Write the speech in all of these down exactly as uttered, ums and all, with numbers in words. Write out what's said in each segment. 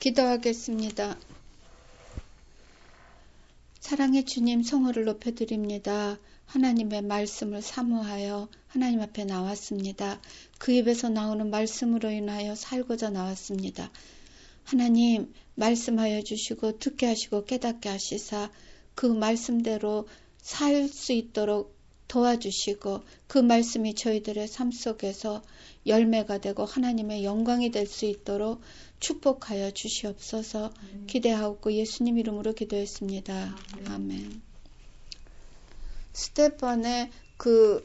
기도하겠습니다. 사랑의 주님, 성호를 높여드립니다. 하나님의 말씀을 사모하여 하나님 앞에 나왔습니다. 그 입에서 나오는 말씀으로 인하여 살고자 나왔습니다. 하나님, 말씀하여 주시고 듣게 하시고 깨닫게 하시사 그 말씀대로 살 수 있도록 도와주시고 그 말씀이 저희들의 삶 속에서 열매가 되고 하나님의 영광이 될 수 있도록 축복하여 주시옵소서. 음. 기대하고 예수님 이름으로 기도했습니다. 음. 아멘. 스테판의 그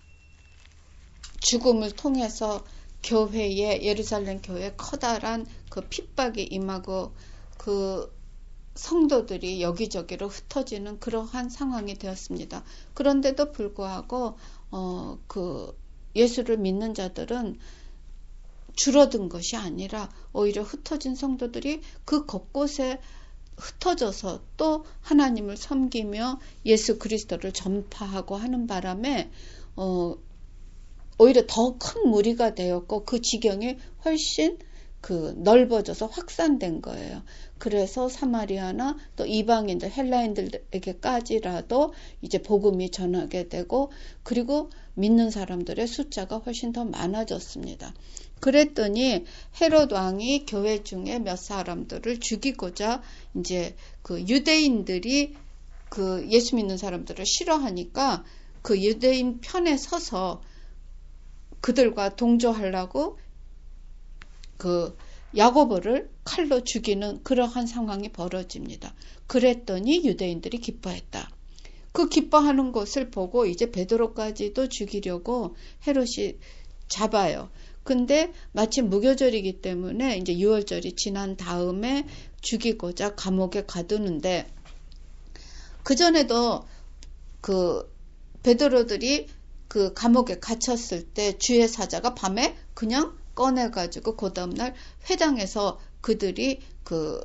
죽음을 통해서 교회에, 예루살렘 교회에 커다란 그 핍박이 임하고 그 성도들이 여기저기로 흩어지는 그러한 상황이 되었습니다. 그런데도 불구하고 어, 그 예수를 믿는 자들은 줄어든 것이 아니라 오히려 흩어진 성도들이 그 곳곳에 흩어져서 또 하나님을 섬기며 예수 그리스도를 전파하고 하는 바람에 어, 오히려 더 큰 무리가 되었고 그 지경이 훨씬 그 넓어져서 확산된 거예요. 그래서 사마리아나 또 이방인들, 헬라인들에게까지라도 이제 복음이 전하게 되고 그리고 믿는 사람들의 숫자가 훨씬 더 많아졌습니다. 그랬더니 헤롯 왕이 교회 중에 몇 사람들을 죽이고자 이제 그 유대인들이 그 예수 믿는 사람들을 싫어하니까 그 유대인 편에 서서 그들과 동조하려고 그 야고보를 칼로 죽이는 그러한 상황이 벌어집니다. 그랬더니 유대인들이 기뻐했다. 그 기뻐하는 것을 보고 이제 베드로까지도 죽이려고 헤롯이 잡아요. 근데 마침 무교절이기 때문에 이제 유월절이 지난 다음에 죽이고자 감옥에 가두는데 그전에도 그 베드로들이 그 감옥에 갇혔을 때 주의 사자가 밤에 그냥 꺼내가지고 그 다음날 회당에서 그들이 그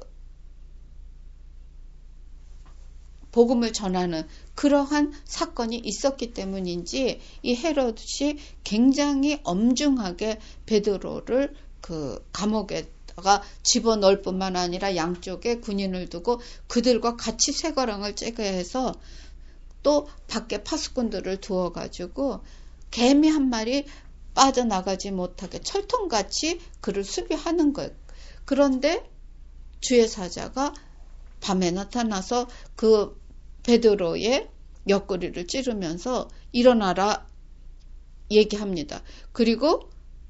복음을 전하는 그러한 사건이 있었기 때문인지 이 헤롯이 굉장히 엄중하게 베드로를 그 감옥에다가 집어넣을 뿐만 아니라 양쪽에 군인을 두고 그들과 같이 쇠거랑을 쬐게 해서 또 밖에 파수꾼들을 두어가지고 개미 한 마리 빠져나가지 못하게 철통같이 그를 수비하는 거예요. 그런데 주의 사자가 밤에 나타나서 그 베드로의 옆구리를 찌르면서 일어나라 얘기합니다. 그리고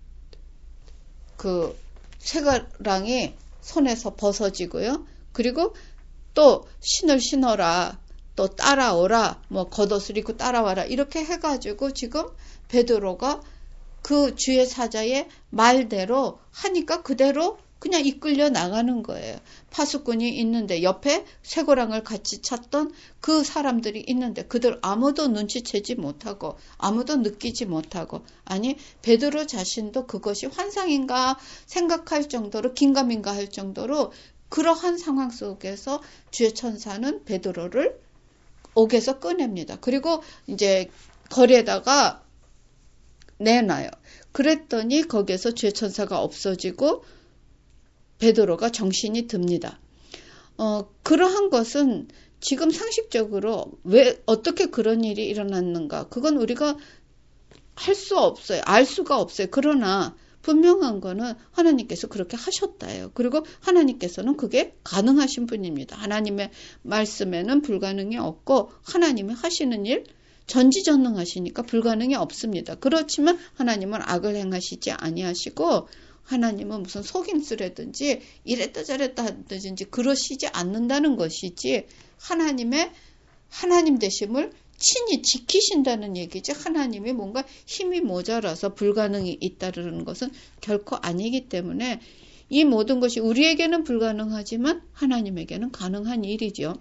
그 쇠가랑이 손에서 벗어지고요. 그리고 또 신을 신어라, 또 따라오라, 뭐 겉옷을 입고 따라와라 이렇게 해가지고 지금 베드로가 그 주의 사자의 말대로 하니까 그대로 그냥 이끌려 나가는 거예요. 파수꾼이 있는데 옆에 쇠고랑을 같이 찼던 그 사람들이 있는데 그들 아무도 눈치채지 못하고 아무도 느끼지 못하고 아니 베드로 자신도 그것이 환상인가 생각할 정도로 긴가민가 할 정도로 그러한 상황 속에서 주의 천사는 베드로를 옥에서 꺼냅니다. 그리고 이제 거리에다가 내놔요. 그랬더니 거기에서 주의 천사가 없어지고 베드로가 정신이 듭니다. 어, 그러한 것은 지금 상식적으로 왜 어떻게 그런 일이 일어났는가? 그건 우리가 할 수 없어요. 알 수가 없어요. 그러나 분명한 거는 하나님께서 그렇게 하셨다예요. 그리고 하나님께서는 그게 가능하신 분입니다. 하나님의 말씀에는 불가능이 없고 하나님이 하시는 일 전지전능하시니까 불가능이 없습니다. 그렇지만 하나님은 악을 행하시지 아니하시고 하나님은 무슨 속임수라든지 이랬다 저랬다 하든지 그러시지 않는다는 것이지 하나님의 하나님 되심을 친히 지키신다는 얘기지 하나님이 뭔가 힘이 모자라서 불가능이 잇따르는 것은 결코 아니기 때문에 이 모든 것이 우리에게는 불가능하지만 하나님에게는 가능한 일이죠.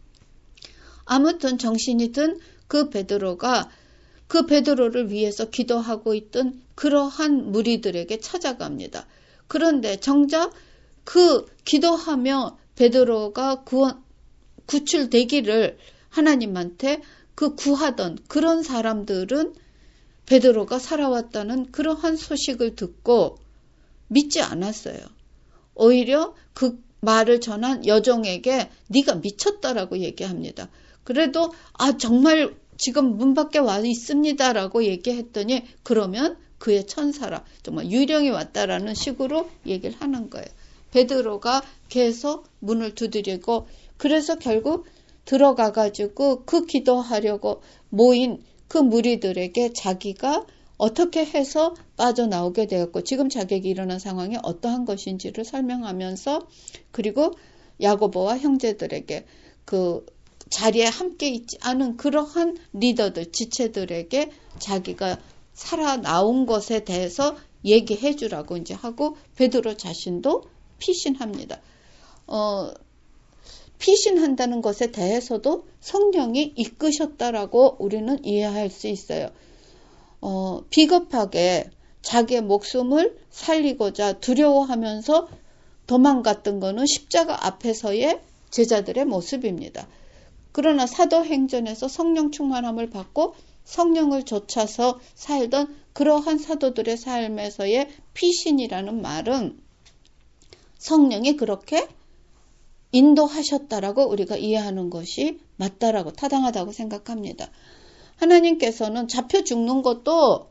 아무튼 정신이 든 그 베드로가 그 베드로를 위해서 기도하고 있던 그러한 무리들에게 찾아갑니다. 그런데 정작 그 기도하며 베드로가 구원, 구출되기를 하나님한테 그 구하던 그런 사람들은 베드로가 살아왔다는 그러한 소식을 듣고 믿지 않았어요. 오히려 그 말을 전한 여종에게 네가 미쳤다라고 얘기합니다. 그래도 아 정말 지금 문 밖에 와 있습니다라고 얘기했더니 그러면 그의 천사라 정말 유령이 왔다라는 식으로 얘기를 하는 거예요. 베드로가 계속 문을 두드리고 그래서 결국 들어가가지고 그 기도하려고 모인 그 무리들에게 자기가 어떻게 해서 빠져나오게 되었고 지금 자객이 일어난 상황이 어떠한 것인지를 설명하면서 그리고 야고보와 형제들에게 그 자리에 함께 있지 않은 그러한 리더들, 지체들에게 자기가 살아나온 것에 대해서 얘기해 주라고 이제 하고 베드로 자신도 피신합니다. 어, 피신한다는 것에 대해서도 성령이 이끄셨다라고 우리는 이해할 수 있어요. 어, 비겁하게 자기의 목숨을 살리고자 두려워하면서 도망갔던 것은 십자가 앞에서의 제자들의 모습입니다. 그러나 사도행전에서 성령 충만함을 받고 성령을 좇아서 살던 그러한 사도들의 삶에서의 피신이라는 말은 성령이 그렇게 인도하셨다라고 우리가 이해하는 것이 맞다라고 타당하다고 생각합니다. 하나님께서는 잡혀 죽는 것도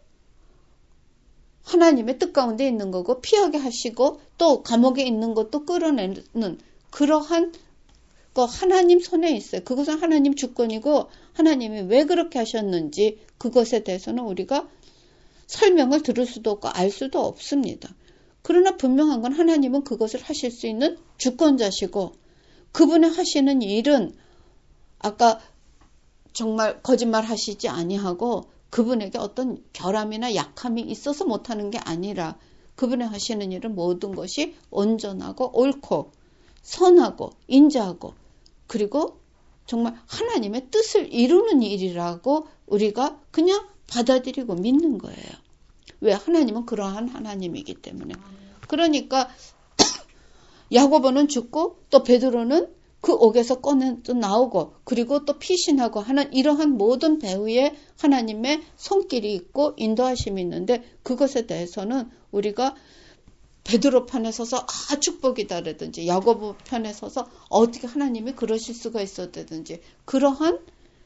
하나님의 뜻 가운데 있는 거고 피하게 하시고 또 감옥에 있는 것도 끌어내는 그러한 거 하나님 손에 있어요. 그것은 하나님 주권이고 하나님이 왜 그렇게 하셨는지 그것에 대해서는 우리가 설명을 들을 수도 없고 알 수도 없습니다. 그러나 분명한 건 하나님은 그것을 하실 수 있는 주권자시고 그분의 하시는 일은 아까 정말 거짓말 하시지 아니하고 그분에게 어떤 결함이나 약함이 있어서 못하는 게 아니라 그분의 하시는 일은 모든 것이 온전하고 옳고 선하고 인자하고 그리고 정말 하나님의 뜻을 이루는 일이라고 우리가 그냥 받아들이고 믿는 거예요. 왜? 하나님은 그러한 하나님이기 때문에. 그러니까 야고보는 죽고 또 베드로는 그 옥에서 꺼내 또 나오고 그리고 또 피신하고 하는 이러한 모든 배후에 하나님의 손길이 있고 인도하심이 있는데 그것에 대해서는 우리가 베드로 편에 서서 아 축복이다라든지 야고보 편에 서서 어떻게 하나님이 그러실 수가 있었다든지 그러한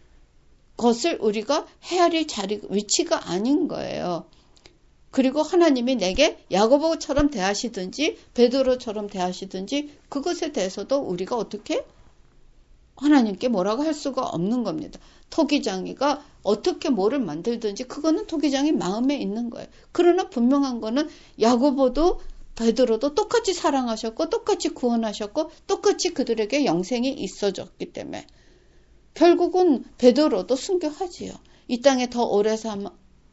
것을 우리가 헤아릴 자리 위치가 아닌 거예요. 그리고 하나님이 내게 야고보처럼 대하시든지 베드로처럼 대하시든지 그것에 대해서도 우리가 어떻게 하나님께 뭐라고 할 수가 없는 겁니다. 토기장이가 어떻게 뭐를 만들든지 그거는 토기장이 마음에 있는 거예요. 그러나 분명한 거는 야고보도 베드로도 똑같이 사랑하셨고 똑같이 구원하셨고 똑같이 그들에게 영생이 있어졌기 때문에 결국은 베드로도 순교하지요. 이 땅에 더 오래 삼,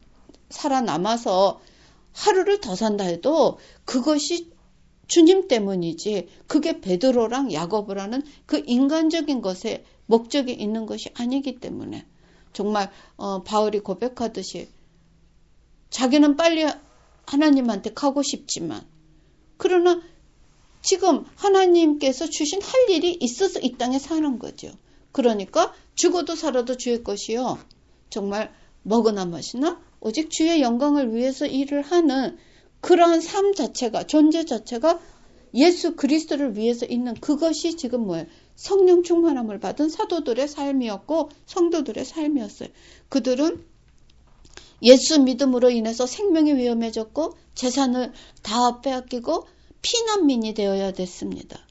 살아남아서 하루를 더 산다 해도 그것이 주님 때문이지 그게 베드로랑 야고보라는 그 인간적인 것에 목적이 있는 것이 아니기 때문에 정말 어, 바울이 고백하듯이 자기는 빨리 하나님한테 가고 싶지만 그러나 지금 하나님께서 주신 할 일이 있어서 이 땅에 사는 거죠. 그러니까 죽어도 살아도 주의 것이요. 정말 먹으나 마시나 오직 주의 영광을 위해서 일을 하는 그러한 삶 자체가 존재 자체가 예수 그리스도를 위해서 있는 그것이 지금 뭐예요? 성령 충만함을 받은 사도들의 삶이었고 성도들의 삶이었어요. 그들은 예수 믿음으로 인해서 생명이 위험해졌고 재산을 다 빼앗기고 피난민이 되어야 됐습니다.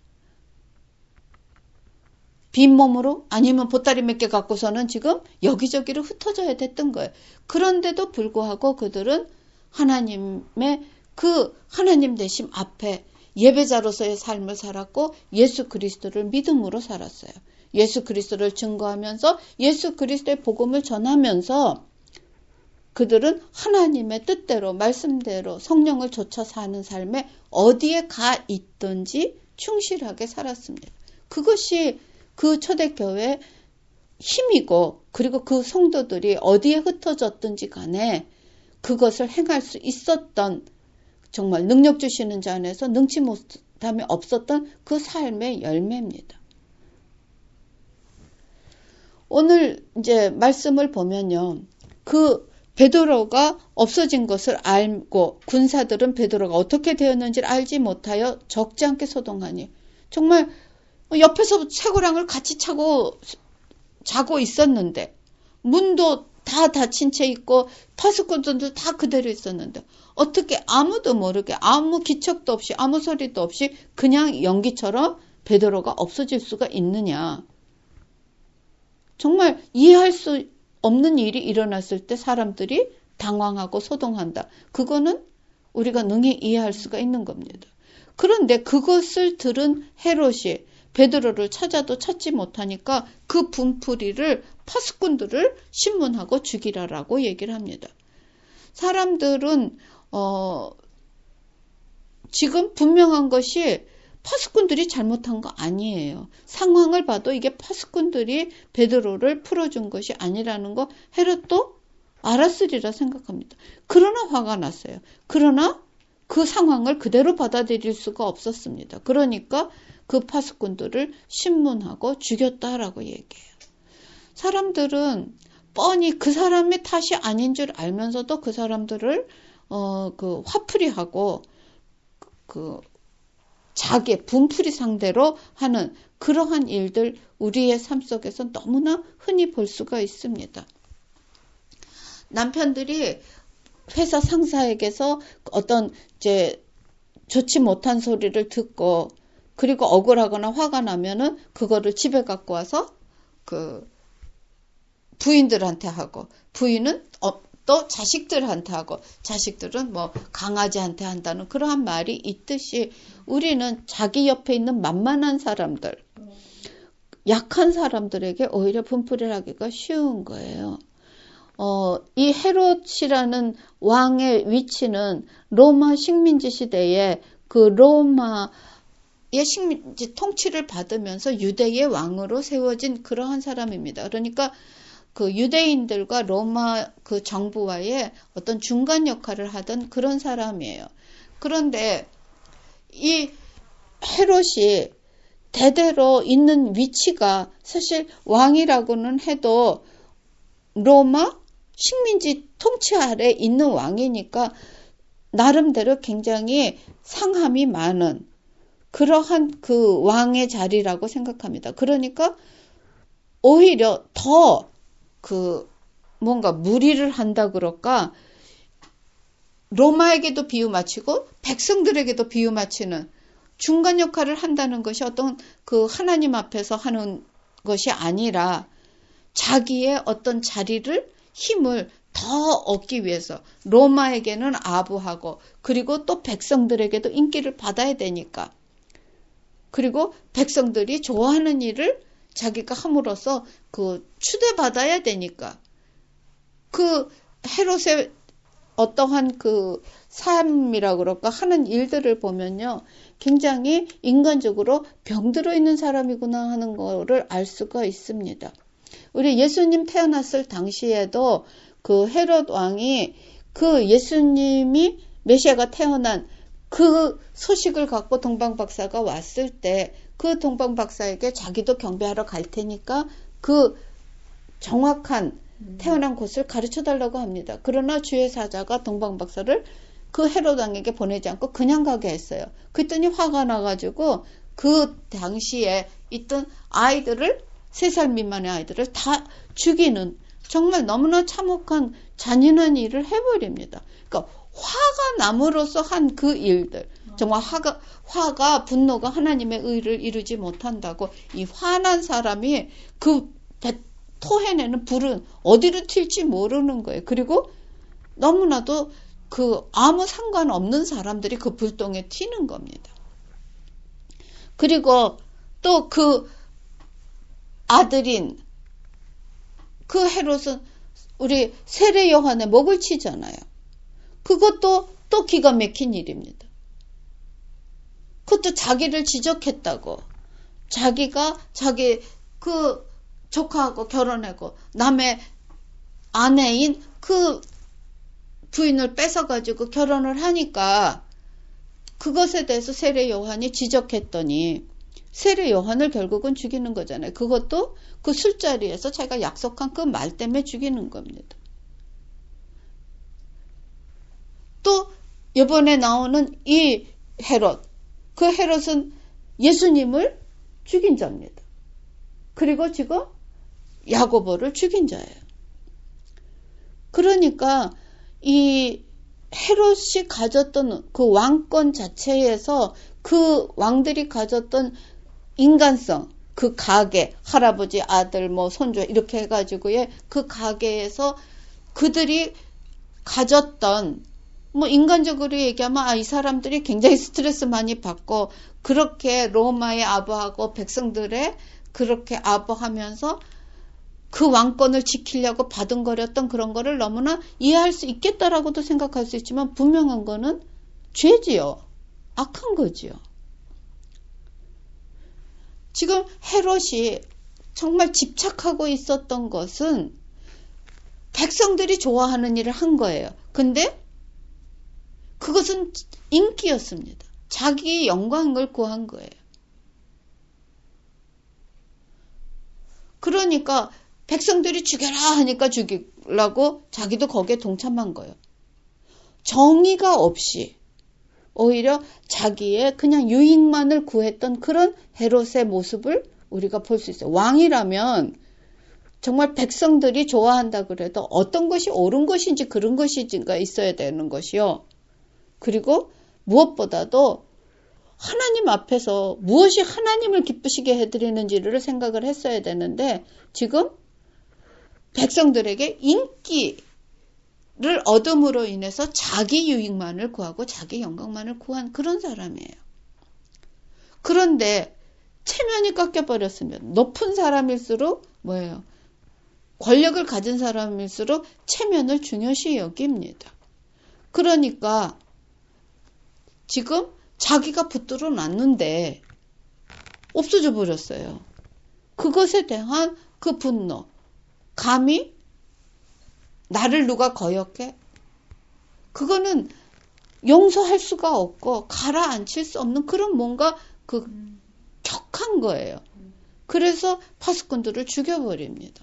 빈몸으로 아니면 보따리 몇 개 갖고서는 지금 여기저기로 흩어져야 됐던 거예요. 그런데도 불구하고 그들은 하나님의 그 하나님 되심 앞에 예배자로서의 삶을 살았고 예수 그리스도를 믿음으로 살았어요. 예수 그리스도를 증거하면서 예수 그리스도의 복음을 전하면서 그들은 하나님의 뜻대로 말씀대로 성령을 좇아 사는 삶에 어디에 가 있든지 충실하게 살았습니다. 그것이 그 초대교회의 힘이고 그리고 그 성도들이 어디에 흩어졌든지 간에 그것을 행할 수 있었던 정말 능력 주시는 자 안에서 능치 못함이 없었던 그 삶의 열매입니다. 오늘 이제 말씀을 보면요. 그 베드로가 없어진 것을 알고 군사들은 베드로가 어떻게 되었는지를 알지 못하여 적지 않게 소동하니 정말 옆에서 쇠고랑을 같이 차고 자고 있었는데 문도 다 닫힌 채 있고 파수꾼들도 다 그대로 있었는데 어떻게 아무도 모르게 아무 기척도 없이 아무 소리도 없이 그냥 연기처럼 베드로가 없어질 수가 있느냐. 정말 이해할 수 없는 일이 일어났을 때 사람들이 당황하고 소동한다. 그거는 우리가 능히 이해할 수가 있는 겁니다. 그런데 그것을 들은 헤롯이 베드로를 찾아도 찾지 못하니까 그 분풀이를 파수꾼들을 신문하고 죽이라라고 얘기를 합니다. 사람들은 어, 지금 분명한 것이 파수꾼들이 잘못한 거 아니에요. 상황을 봐도 이게 파수꾼들이 베드로를 풀어준 것이 아니라는 거 헤롯도 알았으리라 생각합니다. 그러나 화가 났어요. 그러나 그 상황을 그대로 받아들일 수가 없었습니다. 그러니까 그 파수꾼들을 신문하고 죽였다라고 얘기해요. 사람들은 뻔히 그 사람의 탓이 아닌 줄 알면서도 그 사람들을 어, 그 화풀이하고 그 자기 분풀이 상대로 하는 그러한 일들 우리의 삶 속에서 너무나 흔히 볼 수가 있습니다. 남편들이 회사 상사에게서 어떤 이제 좋지 못한 소리를 듣고 그리고 억울하거나 화가 나면은 그거를 집에 갖고 와서 그 부인들한테 하고 부인은 어, 또 자식들한테 하고 자식들은 뭐 강아지한테 한다는 그러한 말이 있듯이 우리는 자기 옆에 있는 만만한 사람들, 약한 사람들에게 오히려 분풀이를 하기가 쉬운 거예요. 어, 이 헤롯이라는 왕의 위치는 로마 식민지 시대에 그 로마의 식민지 통치를 받으면서 유대의 왕으로 세워진 그러한 사람입니다. 그러니까 그 유대인들과 로마 그 정부와의 어떤 중간 역할을 하던 그런 사람이에요. 그런데 이 헤롯이 대대로 있는 위치가 사실 왕이라고는 해도 로마 식민지 통치 아래 있는 왕이니까 나름대로 굉장히 상함이 많은 그러한 그 왕의 자리라고 생각합니다. 그러니까 오히려 더 그 뭔가 무리를 한다 그럴까 로마에게도 비유 맞추고 백성들에게도 비유 맞추는 중간 역할을 한다는 것이 어떤 그 하나님 앞에서 하는 것이 아니라 자기의 어떤 자리를 힘을 더 얻기 위해서 로마에게는 아부하고 그리고 또 백성들에게도 인기를 받아야 되니까 그리고 백성들이 좋아하는 일을 자기가 함으로써 그 추대받아야 되니까 그 헤롯의 어떠한 그 삶이라 그럴까 하는 일들을 보면요 굉장히 인간적으로 병들어 있는 사람이구나 하는 거를 알 수가 있습니다. 우리 예수님 태어났을 당시에도 그 헤롯 왕이 그 예수님이 메시아가 태어난 그 소식을 갖고 동방박사가 왔을 때 그 동방박사에게 자기도 경배하러 갈 테니까 그 정확한 태어난 곳을 가르쳐 달라고 합니다. 그러나 주의 사자가 동방박사를 그 헤롯 왕에게 보내지 않고 그냥 가게 했어요. 그랬더니 화가 나가지고 그 당시에 있던 아이들을 세 살 미만의 아이들을 다 죽이는 정말 너무나 참혹한 잔인한 일을 해버립니다. 그러니까 화가 남으로써 한 그 일들 정말 화가, 화가 분노가 하나님의 의를 이루지 못한다고 이 화난 사람이 그 토해내는 불은 어디로 튈지 모르는 거예요. 그리고 너무나도 그 아무 상관없는 사람들이 그 불똥에 튀는 겁니다. 그리고 또 그 아들인 그 헤롯은 우리 세례 요한의 목을 치잖아요. 그것도 또 기가 막힌 일입니다. 그것도 자기를 지적했다고. 자기가 자기 그 조카하고 결혼하고 남의 아내인 그 부인을 뺏어가지고 결혼을 하니까 그것에 대해서 세례 요한이 지적했더니 세례 요한을 결국은 죽이는 거잖아요. 그것도 그 술자리에서 자기가 약속한 그 말 때문에 죽이는 겁니다. 또 이번에 나오는 이 헤롯, 그 헤롯은 예수님을 죽인 자입니다. 그리고 지금 야고보를 죽인 자예요. 그러니까 이 헤롯이 가졌던 그 왕권 자체에서 그 왕들이 가졌던 인간성, 그 가계, 할아버지, 아들, 뭐 손주 이렇게 해가지고의 그 가계에서 그들이 가졌던, 뭐 인간적으로 얘기하면 아, 이 사람들이 굉장히 스트레스 많이 받고 그렇게 로마에 아부하고 백성들의 그렇게 아부하면서 그 왕권을 지키려고 바둥거렸던 그런 거를 너무나 이해할 수 있겠다라고도 생각할 수 있지만 분명한 거는 죄지요. 악한 거지요. 지금 헤롯이 정말 집착하고 있었던 것은 백성들이 좋아하는 일을 한 거예요. 근데 그것은 인기였습니다. 자기의 영광을 구한 거예요. 그러니까 백성들이 죽여라 하니까 죽이려고 자기도 거기에 동참한 거예요. 정의가 없이 오히려 자기의 그냥 유익만을 구했던 그런 헤롯의 모습을 우리가 볼 수 있어요. 왕이라면 정말 백성들이 좋아한다 그래도 어떤 것이 옳은 것인지 그런 것인지가 있어야 되는 것이요. 그리고 무엇보다도 하나님 앞에서 무엇이 하나님을 기쁘시게 해드리는지를 생각을 했어야 되는데 지금 백성들에게 인기를 얻음으로 인해서 자기 유익만을 구하고 자기 영광만을 구한 그런 사람이에요. 그런데 체면이 깎여버렸으면 높은 사람일수록 뭐예요? 권력을 가진 사람일수록 체면을 중요시 여깁니다. 그러니까 지금 자기가 붙들어 놨는데 없어져 버렸어요. 그것에 대한 그 분노. 감히 나를 누가 거역해? 그거는 용서할 수가 없고 가라앉힐 수 없는 그런 뭔가 그 격한 거예요. 그래서 파수꾼들을 죽여버립니다.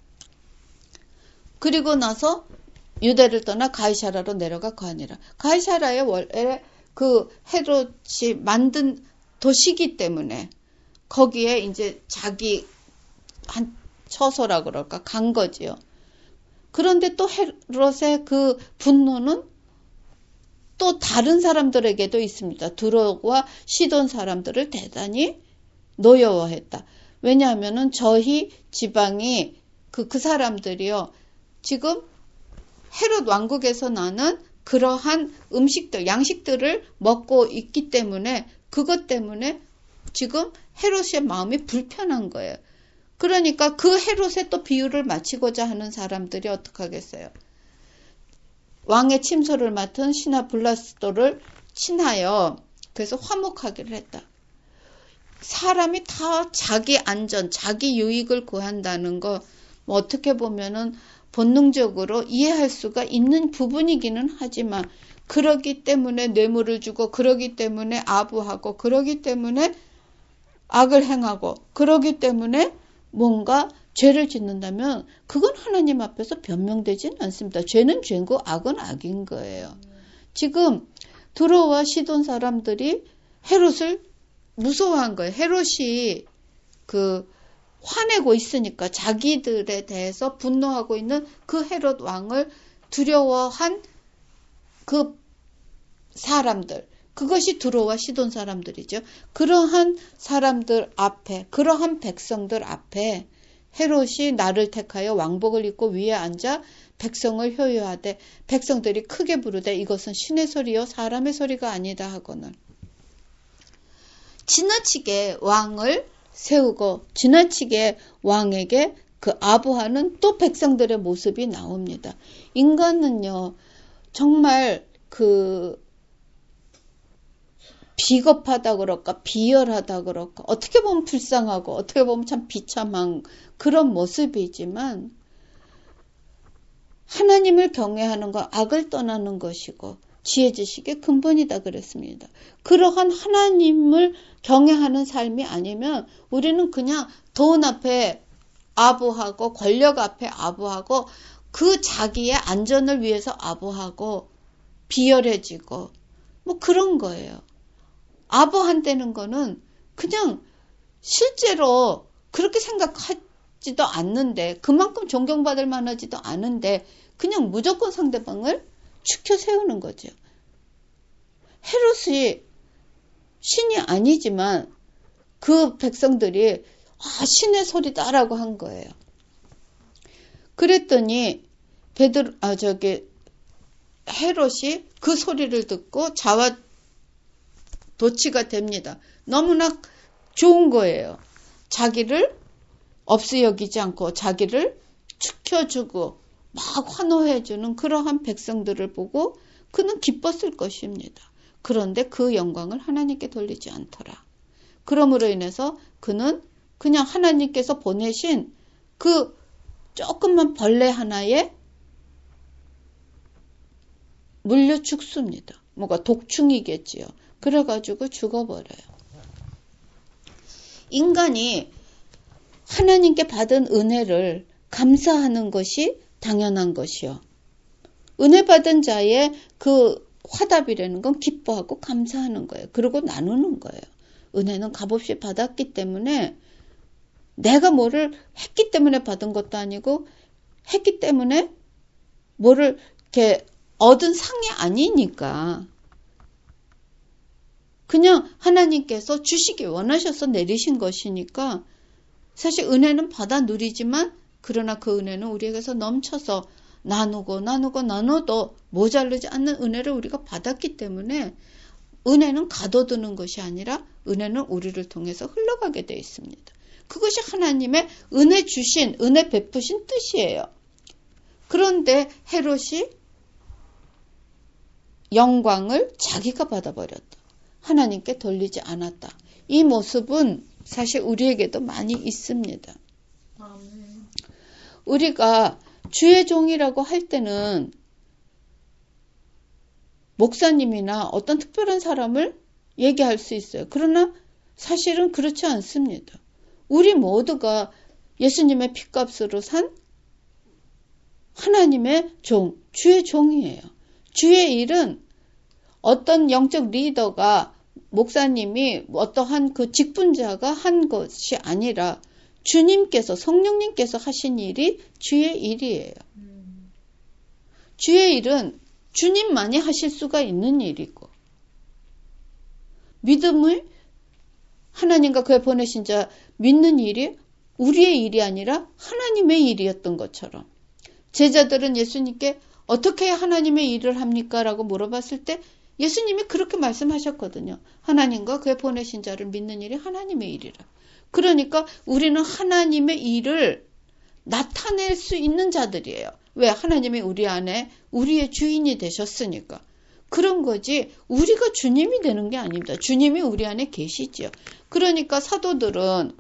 그리고 나서 유대를 떠나 가이사라로 내려가 거하니라. 가이사라에 원래 그 헤롯이 만든 도시기 때문에 거기에 이제 자기 한 처소라 그럴까 간 거지요. 그런데 또 헤롯의 그 분노는 또 다른 사람들에게도 있습니다. 두로와 시돈 사람들을 대단히 노여워했다. 왜냐하면은 저희 지방이 그, 그 사람들이요. 지금 헤롯 왕국에서 나는 그러한 음식들, 양식들을 먹고 있기 때문에 그것 때문에 지금 헤롯의 마음이 불편한 거예요. 그러니까 그 헤롯의 또 비유를 맞추고자 하는 사람들이 어떻게 하겠어요? 왕의 침소를 맡은 신하 블라스도를 친하여 그래서 화목하기를 했다. 사람이 다 자기 안전, 자기 유익을 구한다는 거 뭐 어떻게 보면은 본능적으로 이해할 수가 있는 부분이기는 하지만 그러기 때문에 뇌물을 주고 그러기 때문에 아부하고 그러기 때문에 악을 행하고 그러기 때문에 뭔가 죄를 짓는다면 그건 하나님 앞에서 변명되지는 않습니다. 죄는 죄고 악은 악인 거예요. 지금 두로와 시돈 사람들이 헤롯을 무서워한 거예요. 헤롯이 그 화내고 있으니까 자기들에 대해서 분노하고 있는 그 헤롯 왕을 두려워한 그 사람들, 그것이 두로와 시돈 사람들이죠. 그러한 사람들 앞에, 그러한 백성들 앞에 헤롯이 나를 택하여 왕복을 입고 위에 앉아 백성을 효유하되 백성들이 크게 부르되 이것은 신의 소리요 사람의 소리가 아니다 하거늘 지나치게 왕을 세우고 지나치게 왕에게 그 아부하는 또 백성들의 모습이 나옵니다. 인간은요 정말 그 비겁하다 그럴까 비열하다 그럴까 어떻게 보면 불쌍하고 어떻게 보면 참 비참한 그런 모습이지만 하나님을 경외하는 건 악을 떠나는 것이고 지혜 지식의 근본이다 그랬습니다. 그러한 하나님을 경외하는 삶이 아니면 우리는 그냥 돈 앞에 아부하고 권력 앞에 아부하고 그 자기의 안전을 위해서 아부하고 비열해지고 뭐 그런 거예요. 아부한다는 거는 그냥 실제로 그렇게 생각하지도 않는데, 그만큼 존경받을 만하지도 않은데 그냥 무조건 상대방을 추켜 세우는 거죠. 헤롯이 신이 아니지만 그 백성들이 아, 신의 소리다라고 한 거예요. 그랬더니 베드로 아 저기 헤롯이 그 소리를 듣고 자와 도취가 됩니다. 너무나 좋은 거예요. 자기를 없이 여기지 않고 자기를 축혀주고 막 환호해주는 그러한 백성들을 보고 그는 기뻤을 것입니다. 그런데 그 영광을 하나님께 돌리지 않더라. 그러므로 인해서 그는 그냥 하나님께서 보내신 그 조금만 벌레 하나에 물려 죽습니다. 뭐가 독충이겠지요. 그래가지고 죽어버려요. 인간이 하나님께 받은 은혜를 감사하는 것이 당연한 것이요. 은혜 받은 자의 그 화답이라는 건 기뻐하고 감사하는 거예요. 그리고 나누는 거예요. 은혜는 값없이 받았기 때문에 내가 뭐를 했기 때문에 받은 것도 아니고 했기 때문에 뭐를 이렇게 얻은 상이 아니니까 그냥 하나님께서 주시기 원하셔서 내리신 것이니까 사실 은혜는 받아 누리지만 그러나 그 은혜는 우리에게서 넘쳐서 나누고 나누고 나눠도 모자르지 않는 은혜를 우리가 받았기 때문에 은혜는 가둬두는 것이 아니라 은혜는 우리를 통해서 흘러가게 되어 있습니다. 그것이 하나님의 은혜 주신, 은혜 베푸신 뜻이에요. 그런데 헤롯이 영광을 자기가 받아버렸다. 하나님께 돌리지 않았다. 이 모습은 사실 우리에게도 많이 있습니다. 아멘. 우리가 주의 종이라고 할 때는 목사님이나 어떤 특별한 사람을 얘기할 수 있어요. 그러나 사실은 그렇지 않습니다. 우리 모두가 예수님의 핏값으로 산 하나님의 종, 주의 종이에요. 주의 일은 어떤 영적 리더가, 목사님이, 어떠한 그 직분자가 한 것이 아니라 주님께서, 성령님께서 하신 일이 주의 일이에요. 음. 주의 일은 주님만이 하실 수가 있는 일이고, 믿음을 하나님과 그의 보내신 자 믿는 일이 우리의 일이 아니라 하나님의 일이었던 것처럼, 제자들은 예수님께 어떻게 하나님의 일을 합니까? 라고 물어봤을 때 예수님이 그렇게 말씀하셨거든요. 하나님과 그의 보내신 자를 믿는 일이 하나님의 일이라. 그러니까 우리는 하나님의 일을 나타낼 수 있는 자들이에요. 왜? 하나님이 우리 안에 우리의 주인이 되셨으니까. 그런 거지 우리가 주님이 되는 게 아닙니다. 주님이 우리 안에 계시지요. 그러니까 사도들은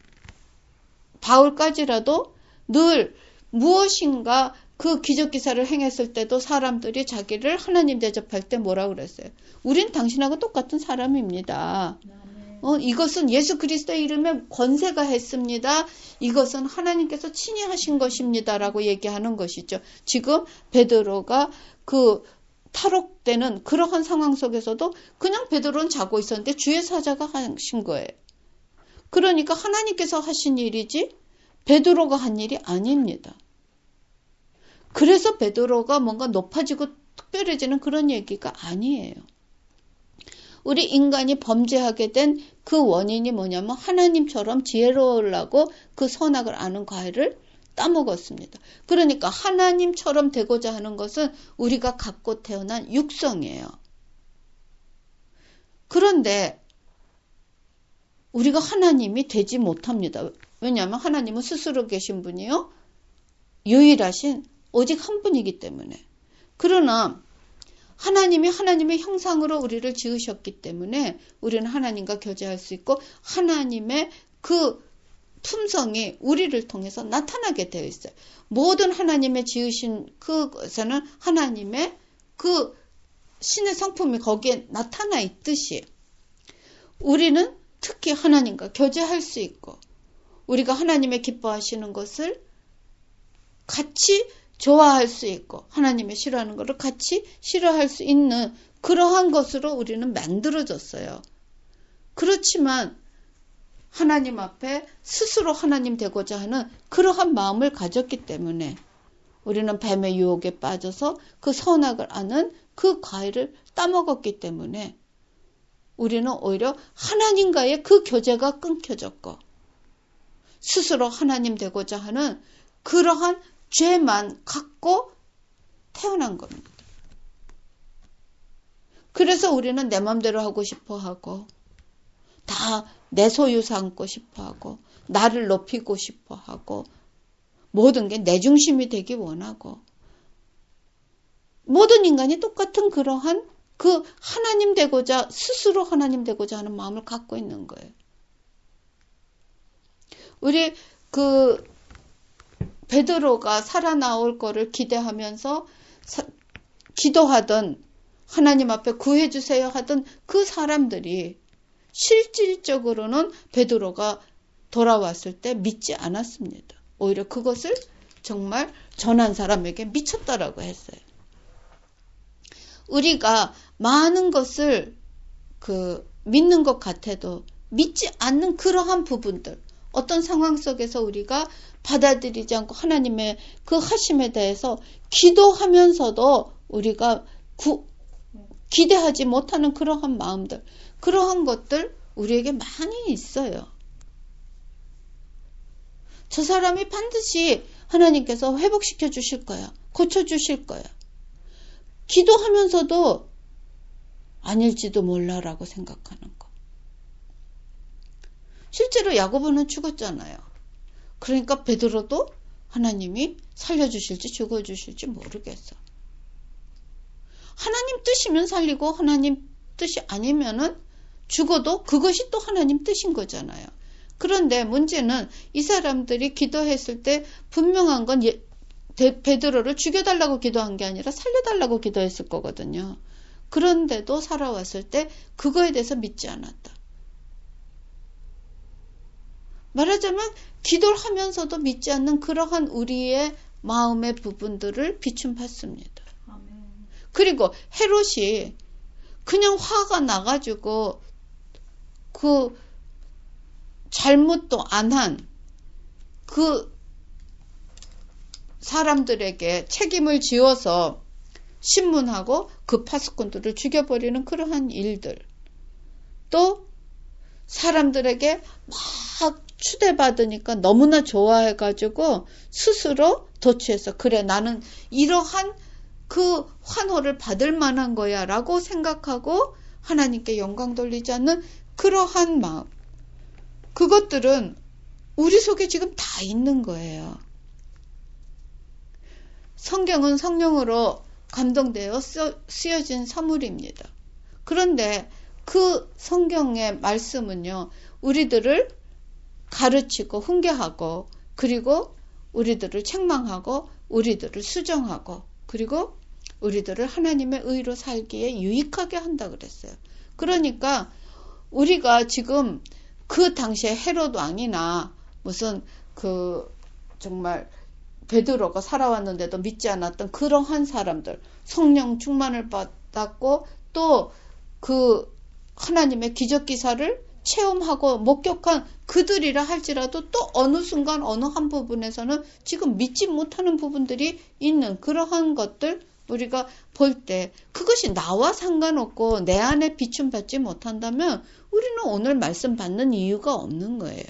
바울까지라도 늘 무엇인가 그 기적기사를 행했을 때도 사람들이 자기를 하나님 대접할 때 뭐라 그랬어요? 우린 당신하고 똑같은 사람입니다. 어, 이것은 예수 그리스도의 이름에 권세가 했습니다. 이것은 하나님께서 친히 하신 것입니다. 라고 얘기하는 것이죠. 지금 베드로가 그 탈옥되는 그러한 상황 속에서도 그냥 베드로는 자고 있었는데 주의 사자가 하신 거예요. 그러니까 하나님께서 하신 일이지 베드로가 한 일이 아닙니다. 그래서 베드로가 뭔가 높아지고 특별해지는 그런 얘기가 아니에요. 우리 인간이 범죄하게 된 그 원인이 뭐냐면 하나님처럼 지혜로우려고 그 선악을 아는 과일을 따먹었습니다. 그러니까 하나님처럼 되고자 하는 것은 우리가 갖고 태어난 육성이에요. 그런데 우리가 하나님이 되지 못합니다. 왜냐하면 하나님은 스스로 계신 분이요, 유일하신 오직 한 분이기 때문에. 그러나 하나님이 하나님의 형상으로 우리를 지으셨기 때문에 우리는 하나님과 교제할 수 있고 하나님의 그 품성이 우리를 통해서 나타나게 되어 있어요. 모든 하나님의 지으신 그것에는 하나님의 그 신의 성품이 거기에 나타나 있듯이 우리는 특히 하나님과 교제할 수 있고 우리가 하나님의 기뻐하시는 것을 같이 좋아할 수 있고 하나님의 싫어하는 것을 같이 싫어할 수 있는 그러한 것으로 우리는 만들어졌어요. 그렇지만 하나님 앞에 스스로 하나님 되고자 하는 그러한 마음을 가졌기 때문에 우리는 뱀의 유혹에 빠져서 그 선악을 아는 그 과일을 따먹었기 때문에 우리는 오히려 하나님과의 그 교제가 끊겨졌고 스스로 하나님 되고자 하는 그러한 죄만 갖고 태어난 겁니다. 그래서 우리는 내 맘대로 하고 싶어 하고 다 내 소유 삼고 싶어 하고 나를 높이고 싶어 하고 모든 게 내 중심이 되기 원하고 모든 인간이 똑같은 그러한 그 하나님 되고자 스스로 하나님 되고자 하는 마음을 갖고 있는 거예요. 우리 그 베드로가 살아나올 거를 기대하면서 사, 기도하던 하나님 앞에 구해주세요 하던 그 사람들이 실질적으로는 베드로가 돌아왔을 때 믿지 않았습니다. 오히려 그것을 정말 전한 사람에게 미쳤다라고 했어요. 우리가 많은 것을 그 믿는 것 같아도 믿지 않는 그러한 부분들, 어떤 상황 속에서 우리가 받아들이지 않고 하나님의 그 하심에 대해서 기도하면서도 우리가 구, 기대하지 못하는 그러한 마음들, 그러한 것들 우리에게 많이 있어요. 저 사람이 반드시 하나님께서 회복시켜 주실 거야. 고쳐 주실 거야. 기도하면서도 아닐지도 몰라라고 생각하는 거. 실제로 야고보는 죽었잖아요. 그러니까 베드로도 하나님이 살려주실지 죽어주실지 모르겠어. 하나님 뜻이면 살리고 하나님 뜻이 아니면은 죽어도 그것이 또 하나님 뜻인 거잖아요. 그런데 문제는 이 사람들이 기도했을 때 분명한 건 예, 베드로를 죽여달라고 기도한 게 아니라 살려달라고 기도했을 거거든요. 그런데도 살아왔을 때 그거에 대해서 믿지 않았다. 말하자면 기도를 하면서도 믿지 않는 그러한 우리의 마음의 부분들을 비춤받습니다. 그리고 헤롯이 그냥 화가 나가지고 그 잘못도 안 한 그 사람들에게 책임을 지어서 신문하고 그 파수꾼들을 죽여버리는 그러한 일들, 또 사람들에게 막 추대받으니까 너무나 좋아해가지고 스스로 도취해서 그래 나는 이러한 그 환호를 받을 만한 거야 라고 생각하고 하나님께 영광 돌리지 않는 그러한 마음, 그것들은 우리 속에 지금 다 있는 거예요. 성경은 성령으로 감동되어 쓰여진 서물입니다. 그런데 그 성경의 말씀은요, 우리들을 가르치고 훈계하고 그리고 우리들을 책망하고 우리들을 수정하고 그리고 우리들을 하나님의 의로 살기에 유익하게 한다 그랬어요. 그러니까 우리가 지금 그 당시에 헤롯 왕이나 무슨 그 정말 베드로가 살아왔는데도 믿지 않았던 그러한 사람들, 성령 충만을 받았고 또 그 하나님의 기적 기사를 체험하고 목격한 그들이라 할지라도 또 어느 순간 어느 한 부분에서는 지금 믿지 못하는 부분들이 있는 그러한 것들 우리가 볼 때 그것이 나와 상관없고 내 안에 비춤받지 못한다면 우리는 오늘 말씀 받는 이유가 없는 거예요.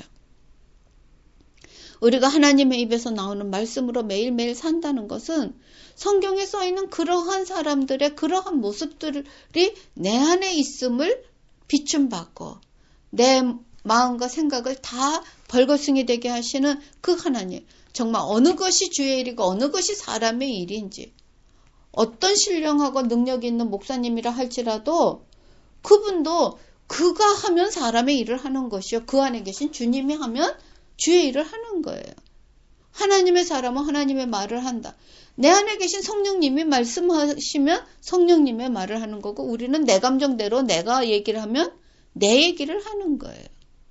우리가 하나님의 입에서 나오는 말씀으로 매일매일 산다는 것은 성경에 써있는 그러한 사람들의 그러한 모습들이 내 안에 있음을 비춤받고 내 마음과 생각을 다 벌거숭이 되게 하시는 그 하나님, 정말 어느 것이 주의 일이고 어느 것이 사람의 일인지, 어떤 신령하고 능력이 있는 목사님이라 할지라도 그분도 그가 하면 사람의 일을 하는 것이요, 그 안에 계신 주님이 하면 주의 일을 하는 거예요. 하나님의 사람은 하나님의 말을 한다. 내 안에 계신 성령님이 말씀하시면 성령님의 말을 하는 거고, 우리는 내 감정대로 내가 얘기를 하면 내 얘기를 하는 거예요.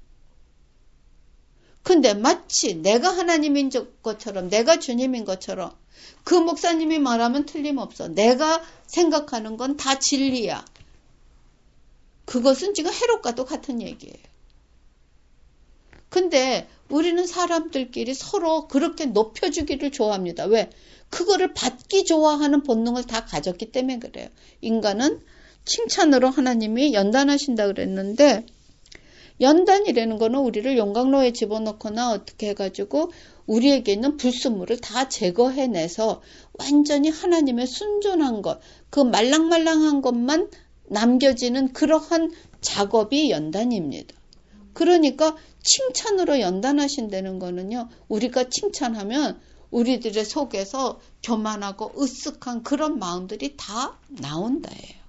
근데 마치 내가 하나님인 것처럼, 내가 주님인 것처럼, 그 목사님이 말하면 틀림없어. 내가 생각하는 건 다 진리야. 그것은 지금 헤롯과도 같은 얘기예요. 근데 우리는 사람들끼리 서로 그렇게 높여주기를 좋아합니다. 왜? 그거를 받기 좋아하는 본능을 다 가졌기 때문에 그래요. 인간은 칭찬으로 하나님이 연단하신다 그랬는데, 연단이라는 거는 우리를 용광로에 집어넣거나 어떻게 해가지고 우리에게 있는 불순물을 다 제거해내서 완전히 하나님의 순전한 것, 그 말랑말랑한 것만 남겨지는 그러한 작업이 연단입니다. 그러니까 칭찬으로 연단하신다는 거는요, 우리가 칭찬하면 우리들의 속에서 교만하고 으쓱한 그런 마음들이 다 나온다예요.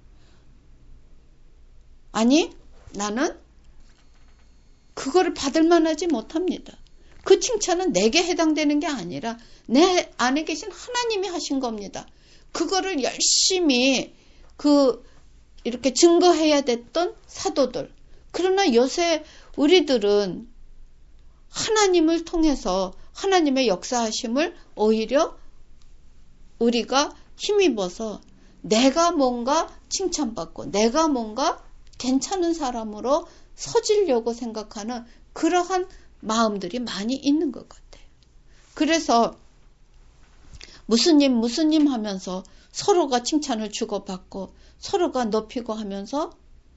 아니, 나는 그거를 받을 만하지 못합니다. 그 칭찬은 내게 해당되는 게 아니라 내 안에 계신 하나님이 하신 겁니다. 그거를 열심히 그 이렇게 증거해야 됐던 사도들. 그러나 요새 우리들은 하나님을 통해서 하나님의 역사하심을 오히려 우리가 힘입어서 내가 뭔가 칭찬받고 내가 뭔가 괜찮은 사람으로 서지려고 생각하는 그러한 마음들이 많이 있는 것 같아요. 그래서 무슨 님 무슨 님 하면서 서로가 칭찬을 주고받고 서로가 높이고 하면서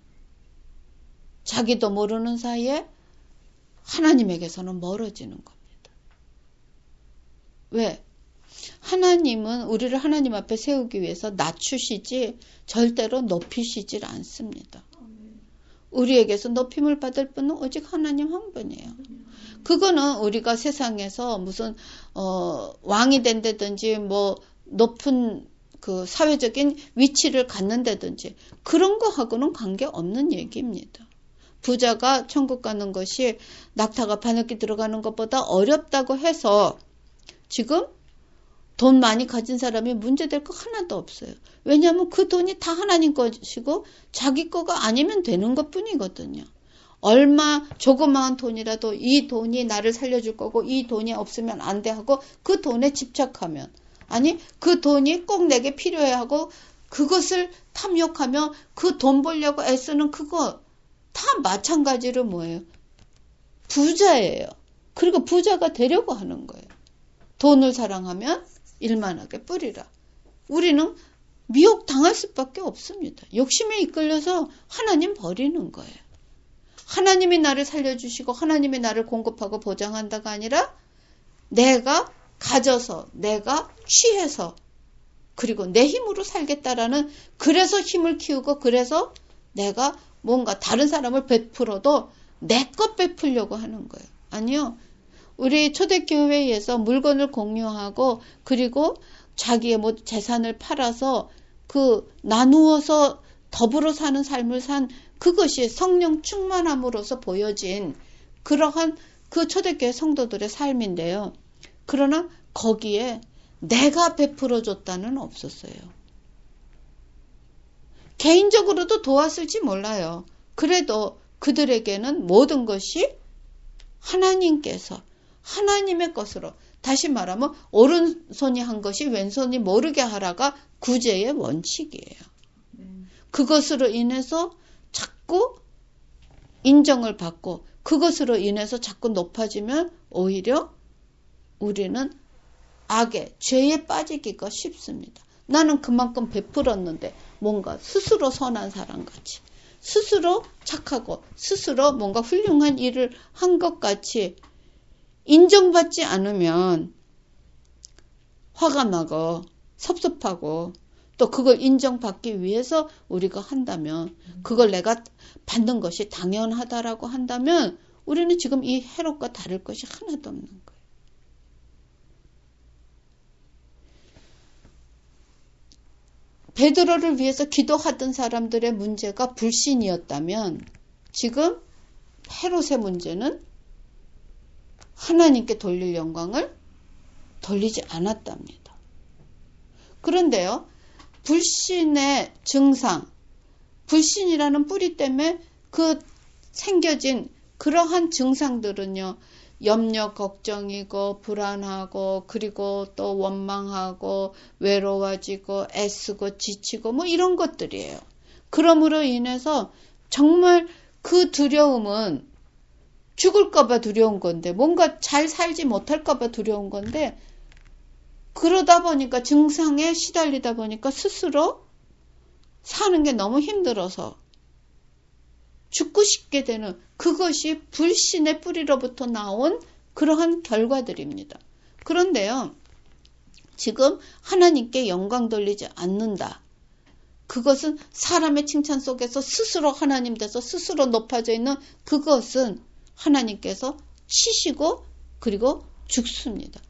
자기도 모르는 사이에 하나님에게서는 멀어지는 겁니다. 왜? 하나님은 우리를 하나님 앞에 세우기 위해서 낮추시지 절대로 높이시질 않습니다. 우리에게서 높임을 받을 분은 오직 하나님 한 분이에요. 그거는 우리가 세상에서 무슨 어, 왕이 된다든지 뭐 높은 그 사회적인 위치를 갖는다든지 그런 거하고는 관계없는 얘기입니다. 부자가 천국 가는 것이 낙타가 바늘기 들어가는 것보다 어렵다고 해서 지금 돈 많이 가진 사람이 문제될 거 하나도 없어요. 왜냐하면 그 돈이 다 하나님 것이고 자기 거가 아니면 되는 것뿐이거든요. 얼마 조그마한 돈이라도 이 돈이 나를 살려줄 거고 이 돈이 없으면 안 돼 하고 그 돈에 집착하면, 아니 그 돈이 꼭 내게 필요해 하고 그것을 탐욕하며 그 돈 벌려고 애쓰는 그거 다 마찬가지로 뭐예요? 부자예요. 그리고 부자가 되려고 하는 거예요. 돈을 사랑하면 일만하게 뿌리라. 우리는 미혹 당할 수밖에 없습니다. 욕심에 이끌려서 하나님 버리는 거예요. 하나님이 나를 살려주시고 하나님이 나를 공급하고 보장한다가 아니라 내가 가져서 내가 취해서 그리고 내 힘으로 살겠다라는, 그래서 힘을 키우고 그래서 내가 뭔가 다른 사람을 베풀어도 내 것 베풀려고 하는 거예요. 아니요. 우리 초대교회에서 물건을 공유하고 그리고 자기의 뭐 재산을 팔아서 그 나누어서 더불어 사는 삶을 산 그것이 성령 충만함으로써 보여진 그러한 그 초대교회 성도들의 삶인데요. 그러나 거기에 내가 베풀어 줬다는 없었어요. 개인적으로도 도왔을지 몰라요. 그래도 그들에게는 모든 것이 하나님께서 하나님의 것으로, 다시 말하면 오른손이 한 것이 왼손이 모르게 하라가 구제의 원칙이에요. 그것으로 인해서 자꾸 인정을 받고 그것으로 인해서 자꾸 높아지면 오히려 우리는 악에, 죄에 빠지기가 쉽습니다. 나는 그만큼 베풀었는데 뭔가 스스로 선한 사람같이, 스스로 착하고 스스로 뭔가 훌륭한 일을 한 것 같이 인정받지 않으면 화가 나고 섭섭하고, 또 그걸 인정받기 위해서 우리가 한다면, 그걸 내가 받는 것이 당연하다라고 한다면 우리는 지금 이 헤롯과 다를 것이 하나도 없는 거예요. 베드로를 위해서 기도하던 사람들의 문제가 불신이었다면 지금 헤롯의 문제는 하나님께 돌릴 영광을 돌리지 않았답니다. 그런데요, 불신의 증상, 불신이라는 뿌리 때문에 그 생겨진 그러한 증상들은요, 염려, 걱정이고 불안하고 그리고 또 원망하고 외로워지고 애쓰고 지치고 뭐 이런 것들이에요. 그러므로 인해서 정말 그 두려움은 죽을까봐 두려운 건데, 뭔가 잘 살지 못할까봐 두려운 건데, 그러다 보니까 증상에 시달리다 보니까 스스로 사는 게 너무 힘들어서 죽고 싶게 되는, 그것이 불신의 뿌리로부터 나온 그러한 결과들입니다. 그런데요, 지금 하나님께 영광 돌리지 않는다. 그것은 사람의 칭찬 속에서 스스로 하나님 돼서 스스로 높아져 있는, 그것은 하나님께서 치시고 그리고 죽습니다.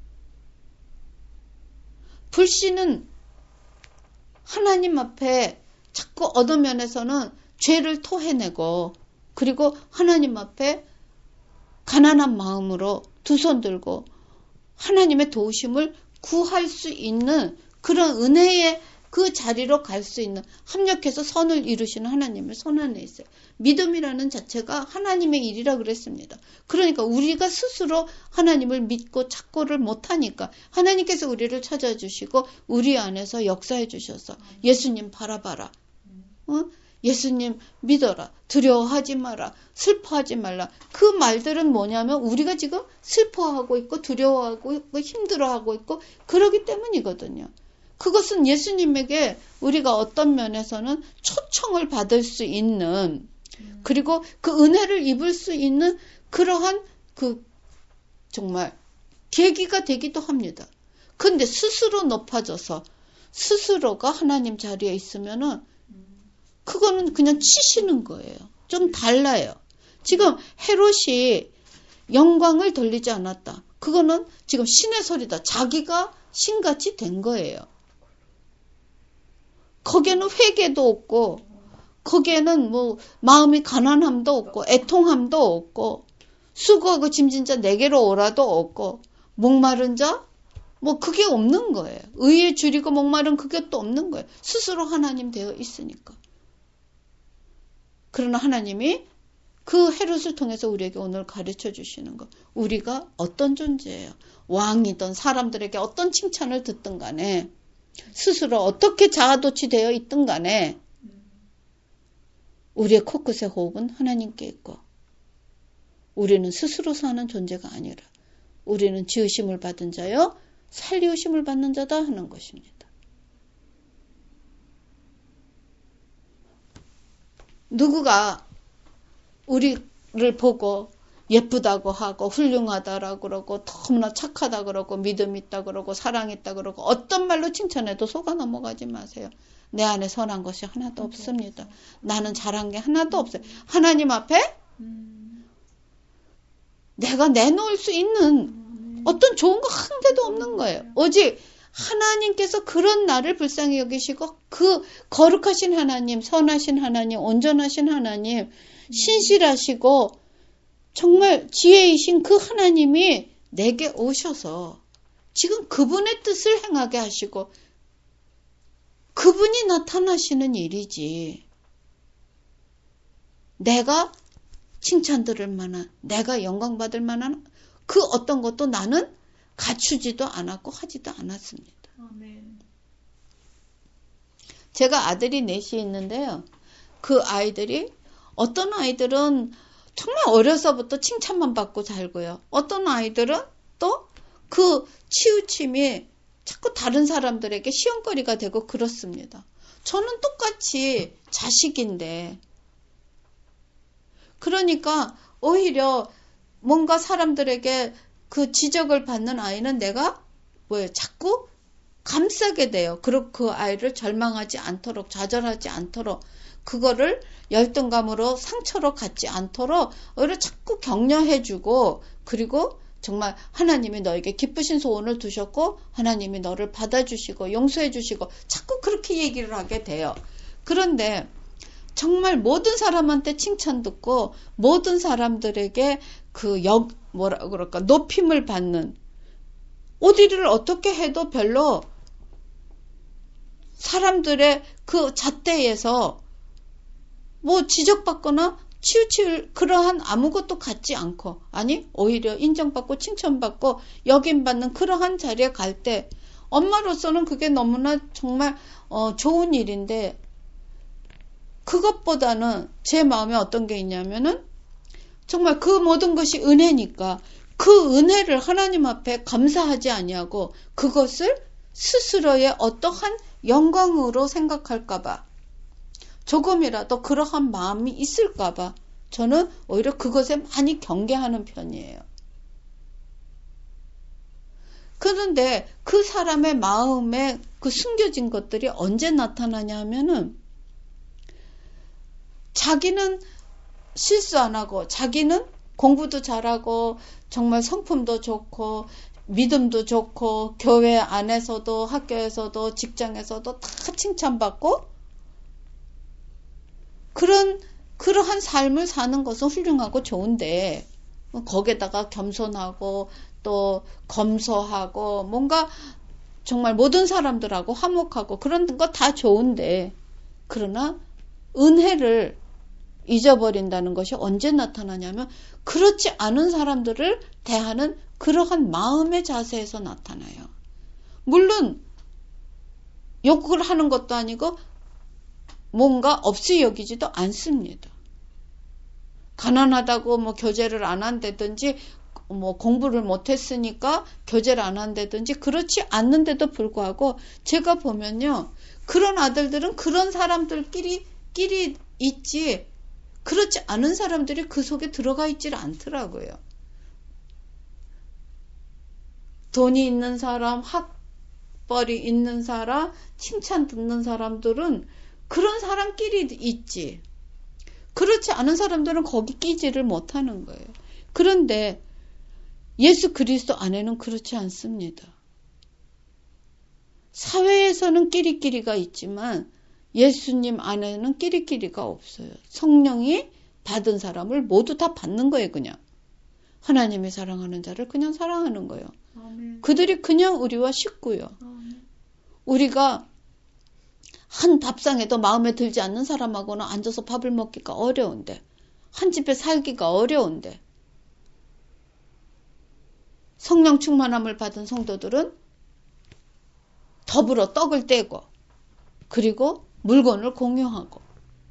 불신은 하나님 앞에 자꾸 어떤 면에서는 죄를 토해내고, 그리고 하나님 앞에 가난한 마음으로 두 손 들고 하나님의 도우심을 구할 수 있는 그런 은혜의 그 자리로 갈 수 있는, 합력해서 선을 이루시는 하나님의 손 안에 있어요. 믿음이라는 자체가 하나님의 일이라 그랬습니다. 그러니까 우리가 스스로 하나님을 믿고 찾고를 못하니까 하나님께서 우리를 찾아주시고 우리 안에서 역사해 주셔서, 예수님 바라봐라, 어? 예수님 믿어라, 두려워하지 마라, 슬퍼하지 말라. 그 말들은 뭐냐면 우리가 지금 슬퍼하고 있고 두려워하고 있고 힘들어하고 있고 그러기 때문이거든요. 그것은 예수님에게 우리가 어떤 면에서는 초청을 받을 수 있는, 그리고 그 은혜를 입을 수 있는 그러한 그 정말 계기가 되기도 합니다. 근데 스스로 높아져서 스스로가 하나님 자리에 있으면은 그거는 그냥 치시는 거예요. 좀 달라요. 지금 헤롯이 영광을 돌리지 않았다. 그거는 지금 신의 소리다. 자기가 신같이 된 거예요. 거기에는 회개도 없고, 거기에는 뭐 마음이 가난함도 없고, 애통함도 없고, 수고하고 짐진 자 내게로 오라도 없고, 목마른 자 뭐 그게 없는 거예요. 의에 줄이고 목마른 그게 또 없는 거예요. 스스로 하나님 되어 있으니까. 그러나 하나님이 그 헤롯을 통해서 우리에게 오늘 가르쳐 주시는 것, 우리가 어떤 존재예요. 왕이든 사람들에게 어떤 칭찬을 듣든 간에, 스스로 어떻게 자아도취되어 있든 간에 우리의 코끝의 호흡은 하나님께 있고, 우리는 스스로 사는 존재가 아니라 우리는 지으심을 받은 자요 살리우심을 받는 자다 하는 것입니다. 누구가 우리를 보고 예쁘다고 하고 훌륭하다라고 그러고 너무나 착하다 그러고 믿음 있다 그러고 사랑 있다 그러고 어떤 말로 칭찬해도 속아 넘어가지 마세요. 내 안에 선한 것이 하나도 없습니다. 나는 잘한 게 하나도 없어요. 하나님 앞에 내가 내놓을 수 있는 어떤 좋은 거 한 개도 없는 거예요. 오직 하나님께서 그런 나를 불쌍히 여기시고 그 거룩하신 하나님, 선하신 하나님, 온전하신 하나님, 신실하시고 정말 지혜이신 그 하나님이 내게 오셔서 지금 그분의 뜻을 행하게 하시고 그분이 나타나시는 일이지, 내가 칭찬 들을 만한, 내가 영광 받을 만한 그 어떤 것도 나는 갖추지도 않았고 하지도 않았습니다. 아멘. 제가 아들이 넷이 있는데요. 그 아이들이, 어떤 아이들은 정말 어려서부터 칭찬만 받고 살고요. 어떤 아이들은 또 그 치우침이 자꾸 다른 사람들에게 시험거리가 되고 그렇습니다. 저는 똑같이 자식인데, 그러니까 오히려 뭔가 사람들에게 그 지적을 받는 아이는 내가 뭐예요? 자꾸 감싸게 돼요. 그리고 그 아이를 절망하지 않도록, 좌절하지 않도록, 그거를 열등감으로 상처로 갖지 않도록 오히려 자꾸 격려해주고, 그리고 정말 하나님이 너에게 기쁘신 소원을 두셨고 하나님이 너를 받아주시고 용서해주시고 자꾸 그렇게 얘기를 하게 돼요. 그런데 정말 모든 사람한테 칭찬 듣고 모든 사람들에게 그 역, 뭐라 그럴까, 높임을 받는, 어디를 어떻게 해도 별로 사람들의 그 잣대에서 뭐 지적받거나 치우칠 그러한 아무것도 갖지 않고, 아니 오히려 인정받고 칭찬받고 여김받는 그러한 자리에 갈 때 엄마로서는 그게 너무나 정말 어, 좋은 일인데, 그것보다는 제 마음에 어떤 게 있냐면은 정말 그 모든 것이 은혜니까 그 은혜를 하나님 앞에 감사하지 아니하고 그것을 스스로의 어떠한 영광으로 생각할까봐, 조금이라도 그러한 마음이 있을까봐 저는 오히려 그것에 많이 경계하는 편이에요. 그런데 그 사람의 마음에 그 숨겨진 것들이 언제 나타나냐 하면은, 자기는 실수 안 하고, 자기는 공부도 잘하고, 정말 성품도 좋고, 믿음도 좋고, 교회 안에서도 학교에서도 직장에서도 다 칭찬받고, 그런 그러한 삶을 사는 것은 훌륭하고 좋은데, 거기에다가 겸손하고 또 검소하고 뭔가 정말 모든 사람들하고 화목하고 그런 거 다 좋은데, 그러나 은혜를 잊어버린다는 것이 언제 나타나냐면 그렇지 않은 사람들을 대하는 그러한 마음의 자세에서 나타나요. 물론 욕을 하는 것도 아니고 뭔가 없이 여기지도 않습니다. 가난하다고 뭐 교제를 안 한다든지 뭐 공부를 못했으니까 교제를 안 한다든지 그렇지 않는데도 불구하고 제가 보면요, 그런 아들들은 그런 사람들끼리 끼리 있지 그렇지 않은 사람들이 그 속에 들어가 있질 않더라고요. 돈이 있는 사람, 학벌이 있는 사람, 칭찬 듣는 사람들은 그런 사람끼리 있지, 그렇지 않은 사람들은 거기 끼지를 못하는 거예요. 그런데 예수 그리스도 안에는 그렇지 않습니다. 사회에서는 끼리끼리가 있지만 예수님 안에는 끼리끼리가 없어요. 성령이 받은 사람을 모두 다 받는 거예요. 그냥 하나님이 사랑하는 자를 그냥 사랑하는 거예요. 아멘. 그들이 그냥 우리와 식구요. 아멘. 우리가 한 밥상에도 마음에 들지 않는 사람하고는 앉아서 밥을 먹기가 어려운데, 한 집에 살기가 어려운데, 성령 충만함을 받은 성도들은 더불어 떡을 떼고 그리고 물건을 공유하고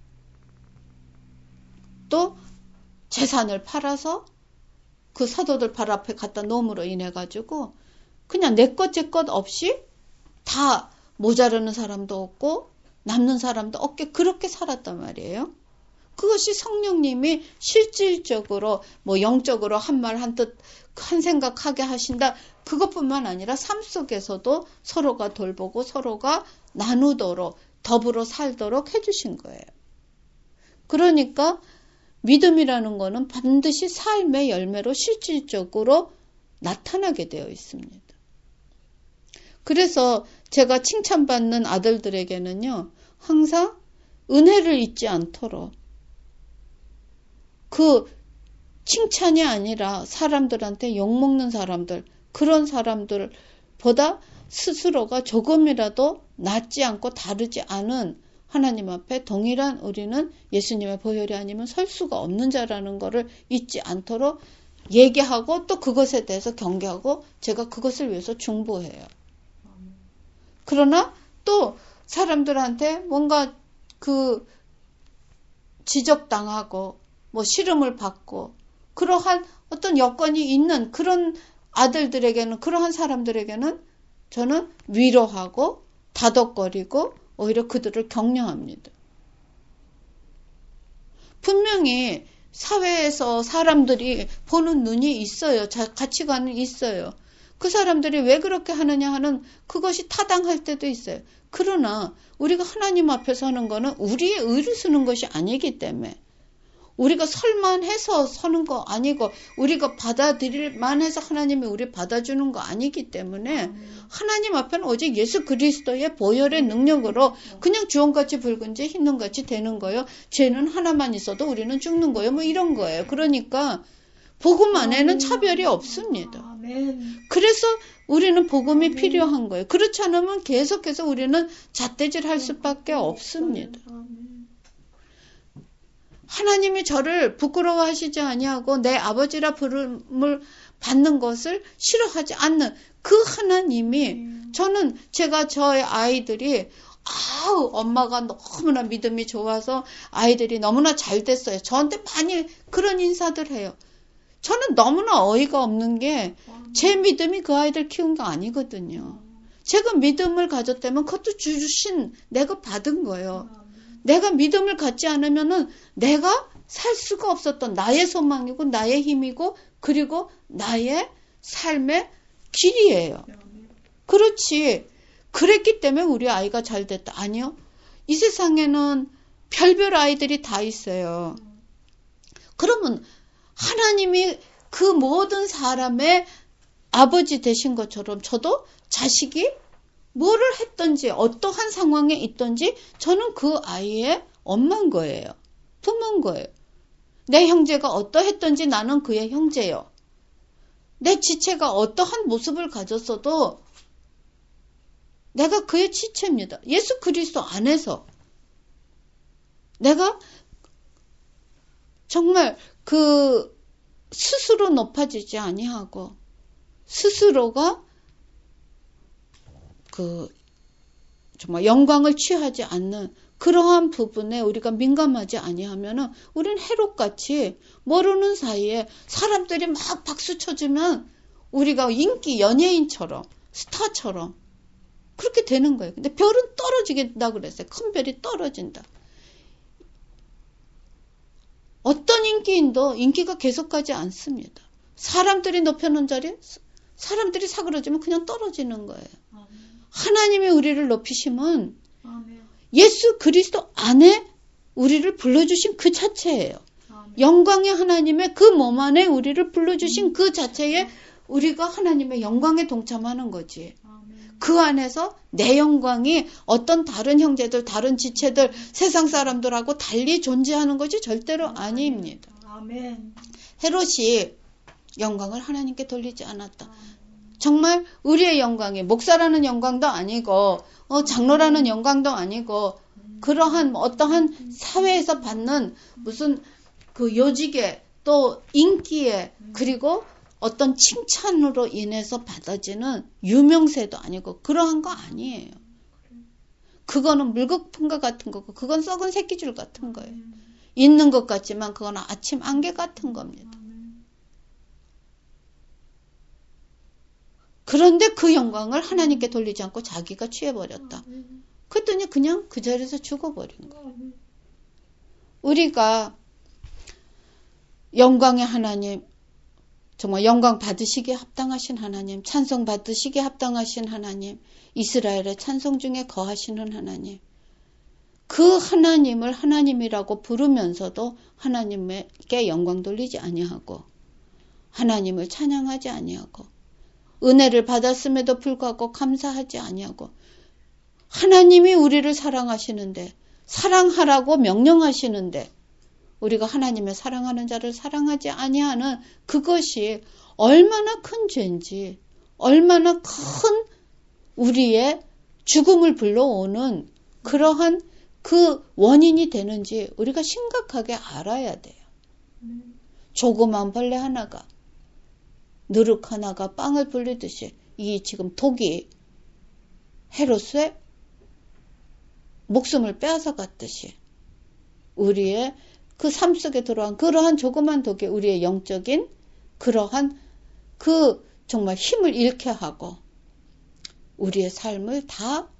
또 재산을 팔아서 그 사도들 발 앞에 갖다 놓음으로 인해 가지고 그냥 내 것 제 것 없이 다 모자르는 사람도 없고 남는 사람도 없게 그렇게 살았단 말이에요. 그것이 성령님이 실질적으로 뭐 영적으로 한 말 한 뜻 한 생각하게 하신다, 그것뿐만 아니라 삶 속에서도 서로가 돌보고 서로가 나누도록 더불어 살도록 해주신 거예요. 그러니까 믿음이라는 거는 반드시 삶의 열매로 실질적으로 나타나게 되어 있습니다. 그래서 제가 칭찬받는 아들들에게는요, 항상 은혜를 잊지 않도록 그 칭찬이 아니라 사람들한테 욕먹는 사람들, 그런 사람들보다 스스로가 조금이라도 낫지 않고 다르지 않은 하나님 앞에 동일한 우리는 예수님의 보혈이 아니면 설 수가 없는 자라는 것을 잊지 않도록 얘기하고 또 그것에 대해서 경계하고 제가 그것을 위해서 중보해요. 그러나 또 사람들한테 뭔가 그 지적당하고 뭐 시름을 받고 그러한 어떤 여건이 있는 그런 아들들에게는, 그러한 사람들에게는 저는 위로하고 다독거리고 오히려 그들을 격려합니다. 분명히 사회에서 사람들이 보는 눈이 있어요. 가치관이 있어요. 그 사람들이 왜 그렇게 하느냐 하는 그것이 타당할 때도 있어요. 그러나 우리가 하나님 앞에 서는 거는 우리의 의를 쓰는 것이 아니기 때문에, 우리가 설만해서 서는 거 아니고 우리가 받아들일만 해서 하나님이 우리 받아주는 거 아니기 때문에 음. 하나님 앞에는 오직 예수 그리스도의 보혈의 능력으로 그냥 주홍같이 붉은지 흰눈같이 되는 거예요. 죄는 하나만 있어도 우리는 죽는 거예요. 뭐 이런 거예요. 그러니까 복음 안에는 차별이 없습니다. 그래서 우리는 복음이 필요한 거예요. 그렇지 않으면 계속해서 우리는 잣대질할 수밖에 없습니다. 하나님이 저를 부끄러워하시지 아니하고 내 아버지라 부름을 받는 것을 싫어하지 않는 그 하나님이, 저는 제가 저의 아이들이 아우, 엄마가 너무나 믿음이 좋아서 아이들이 너무나 잘 됐어요. 저한테 많이 그런 인사들 해요. 저는 너무나 어이가 없는 게 제 믿음이 그 아이들 키운 게 아니거든요. 제가 믿음을 가졌다면 그것도 주신 내가 받은 거예요. 내가 믿음을 갖지 않으면은 내가 살 수가 없었던 나의 소망이고 나의 힘이고 그리고 나의 삶의 길이에요. 그렇지. 그랬기 때문에 우리 아이가 잘 됐다. 아니요. 이 세상에는 별별 아이들이 다 있어요. 그러면 하나님이 그 모든 사람의 아버지 되신 것처럼 저도 자식이 뭐를 했든지 어떠한 상황에 있든지 저는 그 아이의 엄마인 거예요. 부모인 거예요. 내 형제가 어떠했든지 나는 그의 형제요. 내 지체가 어떠한 모습을 가졌어도 내가 그의 지체입니다. 예수 그리스도 안에서 내가 정말 그 스스로 높아지지 아니하고 스스로가 그 정말 영광을 취하지 않는 그러한 부분에 우리가 민감하지 아니하면은 우리는 해롭같이 모르는 사이에 사람들이 막 박수 쳐주면 우리가 인기 연예인처럼 스타처럼 그렇게 되는 거예요. 근데 별은 떨어지겠다 그랬어요. 큰 별이 떨어진다. 어떤 인기인도 인기가 계속 가지 않습니다. 사람들이 높여놓은 자리에 사람들이 사그러지면 그냥 떨어지는 거예요. 아멘. 하나님이 우리를 높이시면 아멘. 예수 그리스도 안에 우리를 불러주신 그 자체예요. 아멘. 영광의 하나님의 그 몸 안에 우리를 불러주신 음. 그 자체에 우리가 하나님의 영광에 동참하는 거지. 아멘. 그 안에서 내 영광이 어떤 다른 형제들, 다른 지체들, 세상 사람들하고 달리 존재하는 것이 절대로 아멘. 아닙니다. 아멘. 헤롯이 영광을 하나님께 돌리지 않았다. 정말 우리의 영광이 목사라는 영광도 아니고 어, 장로라는 영광도 아니고 그러한 어떠한 사회에서 받는 무슨 그 요직에 또 인기에 그리고 어떤 칭찬으로 인해서 받아지는 유명세도 아니고 그러한 거 아니에요. 그거는 물거품과 같은 거고 그건 썩은 새끼줄 같은 거예요. 있는 것 같지만 그거는 아침 안개 같은 겁니다. 그런데 그 영광을 하나님께 돌리지 않고 자기가 취해버렸다. 그랬더니 그냥 그 자리에서 죽어버린 거예요. 우리가 영광의 하나님, 정말 영광 받으시기에 합당하신 하나님, 찬송 받으시기에 합당하신 하나님, 이스라엘의 찬송 중에 거하시는 하나님, 그 하나님을 하나님이라고 부르면서도 하나님께 영광 돌리지 아니하고 하나님을 찬양하지 아니하고 은혜를 받았음에도 불구하고 감사하지 아니하고 하나님이 우리를 사랑하시는데 사랑하라고 명령하시는데 우리가 하나님의 사랑하는 자를 사랑하지 아니하는 그것이 얼마나 큰 죄인지 얼마나 큰 우리의 죽음을 불러오는 그러한 그 원인이 되는지 우리가 심각하게 알아야 돼요. 조그만 벌레 하나가 누룩 하나가 빵을 불리듯이 이 지금 독이 헤롯의 목숨을 빼앗아 갔듯이 우리의 그 삶 속에 들어간 그러한 조그만 독이 우리의 영적인 그러한 그 정말 힘을 잃게 하고 우리의 삶을 다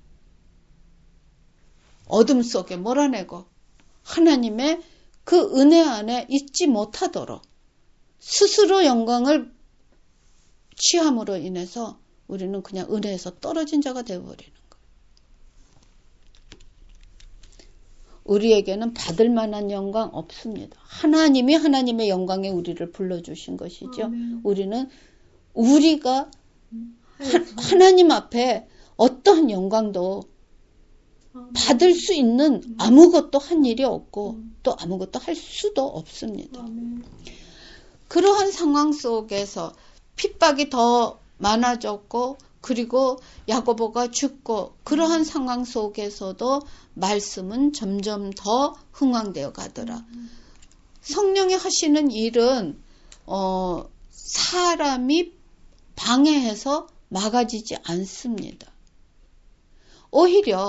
어둠 속에 몰아내고 하나님의 그 은혜 안에 있지 못하도록 스스로 영광을 취함으로 인해서 우리는 그냥 은혜에서 떨어진 자가 되어버리는 거예요. 우리에게는 받을 만한 영광 없습니다. 하나님이 하나님의 영광에 우리를 불러주신 것이죠. 아멘. 우리는 우리가 하, 하나님 앞에 어떠한 영광도 받을 수 있는 아무것도 한 일이 없고 또 아무것도 할 수도 없습니다. 아멘. 그러한 상황 속에서 핍박이 더 많아졌고 그리고 야고보가 죽고 그러한 상황 속에서도 말씀은 점점 더 흥황되어 가더라. 성령이 하시는 일은 어, 사람이 방해해서 막아지지 않습니다. 오히려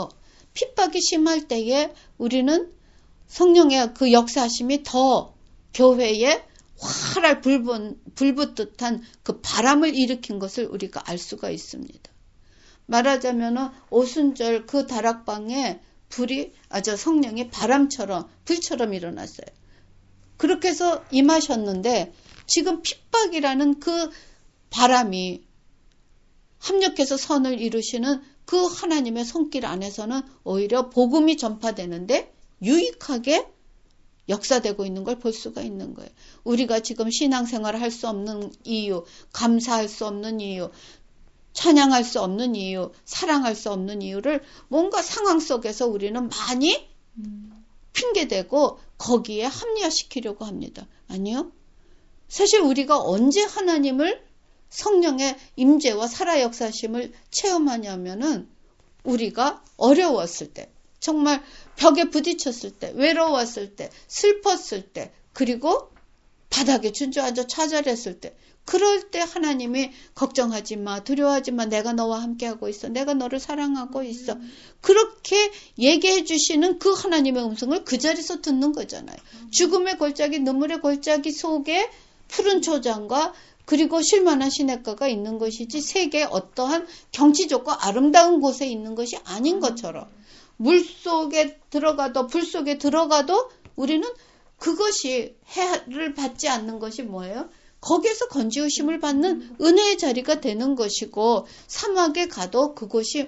핍박이 심할 때에 우리는 성령의 그 역사하심이 더 교회에 활활 불붙, 불붙듯한 그 바람을 일으킨 것을 우리가 알 수가 있습니다. 말하자면 오순절 그 다락방에 불이 아주 성령이 바람처럼 불처럼 일어났어요. 그렇게 해서 임하셨는데 지금 핍박이라는 그 바람이 합력해서 선을 이루시는 그 하나님의 손길 안에서는 오히려 복음이 전파되는데 유익하게 역사되고 있는 걸 볼 수가 있는 거예요. 우리가 지금 신앙생활을 할 수 없는 이유, 감사할 수 없는 이유, 찬양할 수 없는 이유, 사랑할 수 없는 이유를 뭔가 상황 속에서 우리는 많이 핑계대고 거기에 합리화시키려고 합니다. 아니요. 사실 우리가 언제 하나님을 성령의 임재와 살아 역사심을 체험하냐면은 우리가 어려웠을 때, 정말 벽에 부딪혔을 때, 외로웠을 때, 슬펐을 때, 그리고 바닥에 주저앉아 좌절했을 때, 그럴 때 하나님이 걱정하지 마, 두려워하지 마, 내가 너와 함께하고 있어, 내가 너를 사랑하고 있어. 그렇게 얘기해 주시는 그 하나님의 음성을 그 자리에서 듣는 거잖아요. 죽음의 골짜기, 눈물의 골짜기 속에 푸른 초장과 그리고 쉴만한 시냇가가 있는 것이지 세계의 어떠한 경치 좋고 아름다운 곳에 있는 것이 아닌 것처럼 물 속에 들어가도 불 속에 들어가도 우리는 그것이 해를 받지 않는 것이 뭐예요? 거기에서 건지우심을 받는 은혜의 자리가 되는 것이고 사막에 가도 그곳이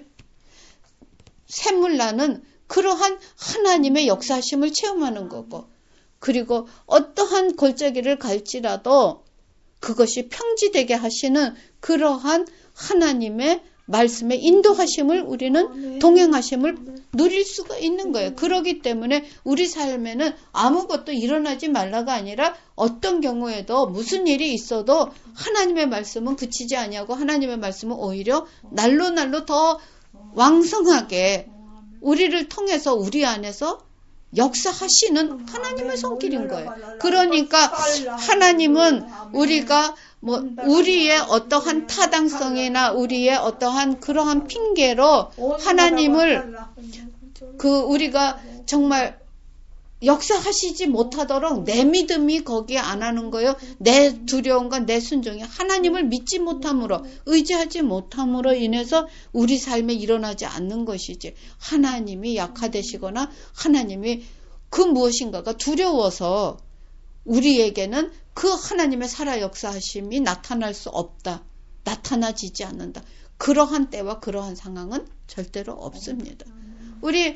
샘물 나는 그러한 하나님의 역사심을 체험하는 거고 그리고 어떠한 골짜기를 갈지라도 그것이 평지되게 하시는 그러한 하나님의 말씀의 인도하심을 우리는 동행하심을 누릴 수가 있는 거예요. 그렇기 때문에 우리 삶에는 아무것도 일어나지 말라가 아니라 어떤 경우에도 무슨 일이 있어도 하나님의 말씀은 그치지 아니하고 하나님의 말씀은 오히려 날로 날로 더 왕성하게 우리를 통해서 우리 안에서 역사하시는 하나님의 손길인 거예요. 그러니까 하나님은 우리가 뭐 우리의 어떠한 타당성이나 우리의 어떠한 그러한 핑계로 하나님을 그 우리가 정말 역사하시지 못하도록 내 믿음이 거기에 안 하는 거예요. 내 두려움과 내 순종이 하나님을 믿지 못함으로 의지하지 못함으로 인해서 우리 삶에 일어나지 않는 것이지 하나님이 약화되시거나 하나님이 그 무엇인가가 두려워서 우리에게는 그 하나님의 살아 역사하심이 나타날 수 없다. 나타나지지 않는다. 그러한 때와 그러한 상황은 절대로 없습니다. 우리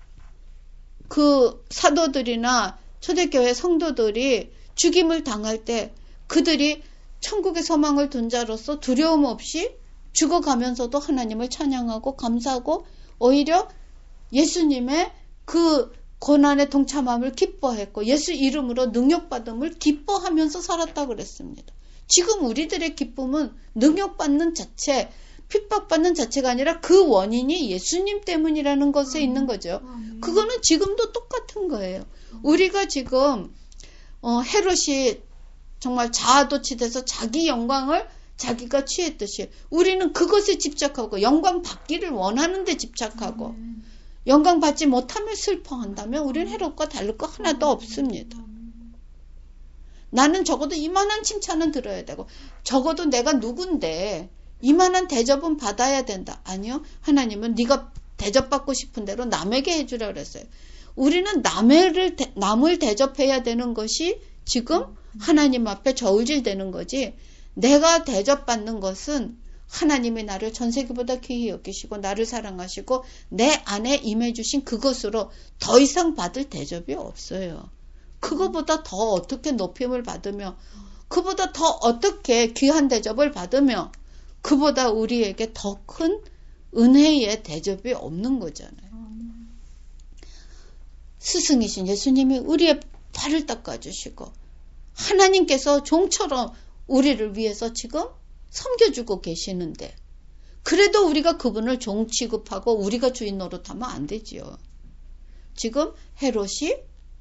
그 사도들이나 초대교회 성도들이 죽임을 당할 때 그들이 천국의 소망을 둔 자로서 두려움 없이 죽어가면서도 하나님을 찬양하고 감사하고 오히려 예수님의 그 고난의 동참함을 기뻐했고 예수 이름으로 능력받음을 기뻐하면서 살았다고 그랬습니다. 지금 우리들의 기쁨은 능력받는 자체, 핍박받는 자체가 아니라 그 원인이 예수님 때문이라는 것에 있는 거죠. 그거는 지금도 똑같은 거예요. 우리가 지금 어, 헤롯이 정말 자아도취돼서 자기 영광을 자기가 취했듯이 우리는 그것에 집착하고 영광 받기를 원하는 데 집착하고 영광 받지 못하면 슬퍼한다면 우리는 헤롯과 다를 거 하나도 없습니다. 나는 적어도 이만한 칭찬은 들어야 되고 적어도 내가 누군데 이만한 대접은 받아야 된다. 아니요. 하나님은 네가 대접받고 싶은 대로 남에게 해주라 그랬어요. 우리는 남을, 남을 대접해야 되는 것이 지금 하나님 앞에 저울질되는 거지 내가 대접받는 것은 하나님이 나를 전 세계보다 귀히 여기시고 나를 사랑하시고 내 안에 임해주신 그것으로 더 이상 받을 대접이 없어요. 그거보다 더 어떻게 높임을 받으며 그보다 더 어떻게 귀한 대접을 받으며 그보다 우리에게 더 큰 은혜의 대접이 없는 거잖아요. 스승이신 예수님이 우리의 발을 닦아주시고 하나님께서 종처럼 우리를 위해서 지금 섬겨주고 계시는데 그래도 우리가 그분을 종 취급하고 우리가 주인 노릇하면 안 되지요. 지금 헤롯이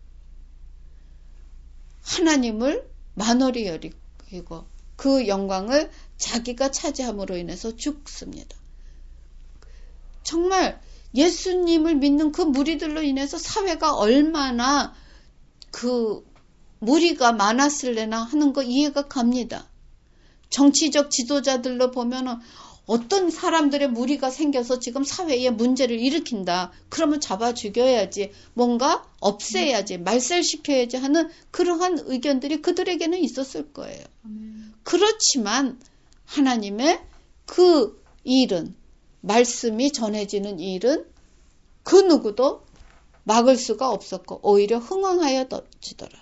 하나님을 만월히 여기고 그 영광을 자기가 차지함으로 인해서 죽습니다. 정말 예수님을 믿는 그 무리들로 인해서 사회가 얼마나 그 무리가 많았을래나 하는 거 이해가 갑니다. 정치적 지도자들로 보면은 어떤 사람들의 무리가 생겨서 지금 사회에 문제를 일으킨다. 그러면 잡아 죽여야지. 뭔가 없애야지. 말살시켜야지 하는 그러한 의견들이 그들에게는 있었을 거예요. 그렇지만 하나님의 그 일은, 말씀이 전해지는 일은 그 누구도 막을 수가 없었고 오히려 흥왕하여지더라.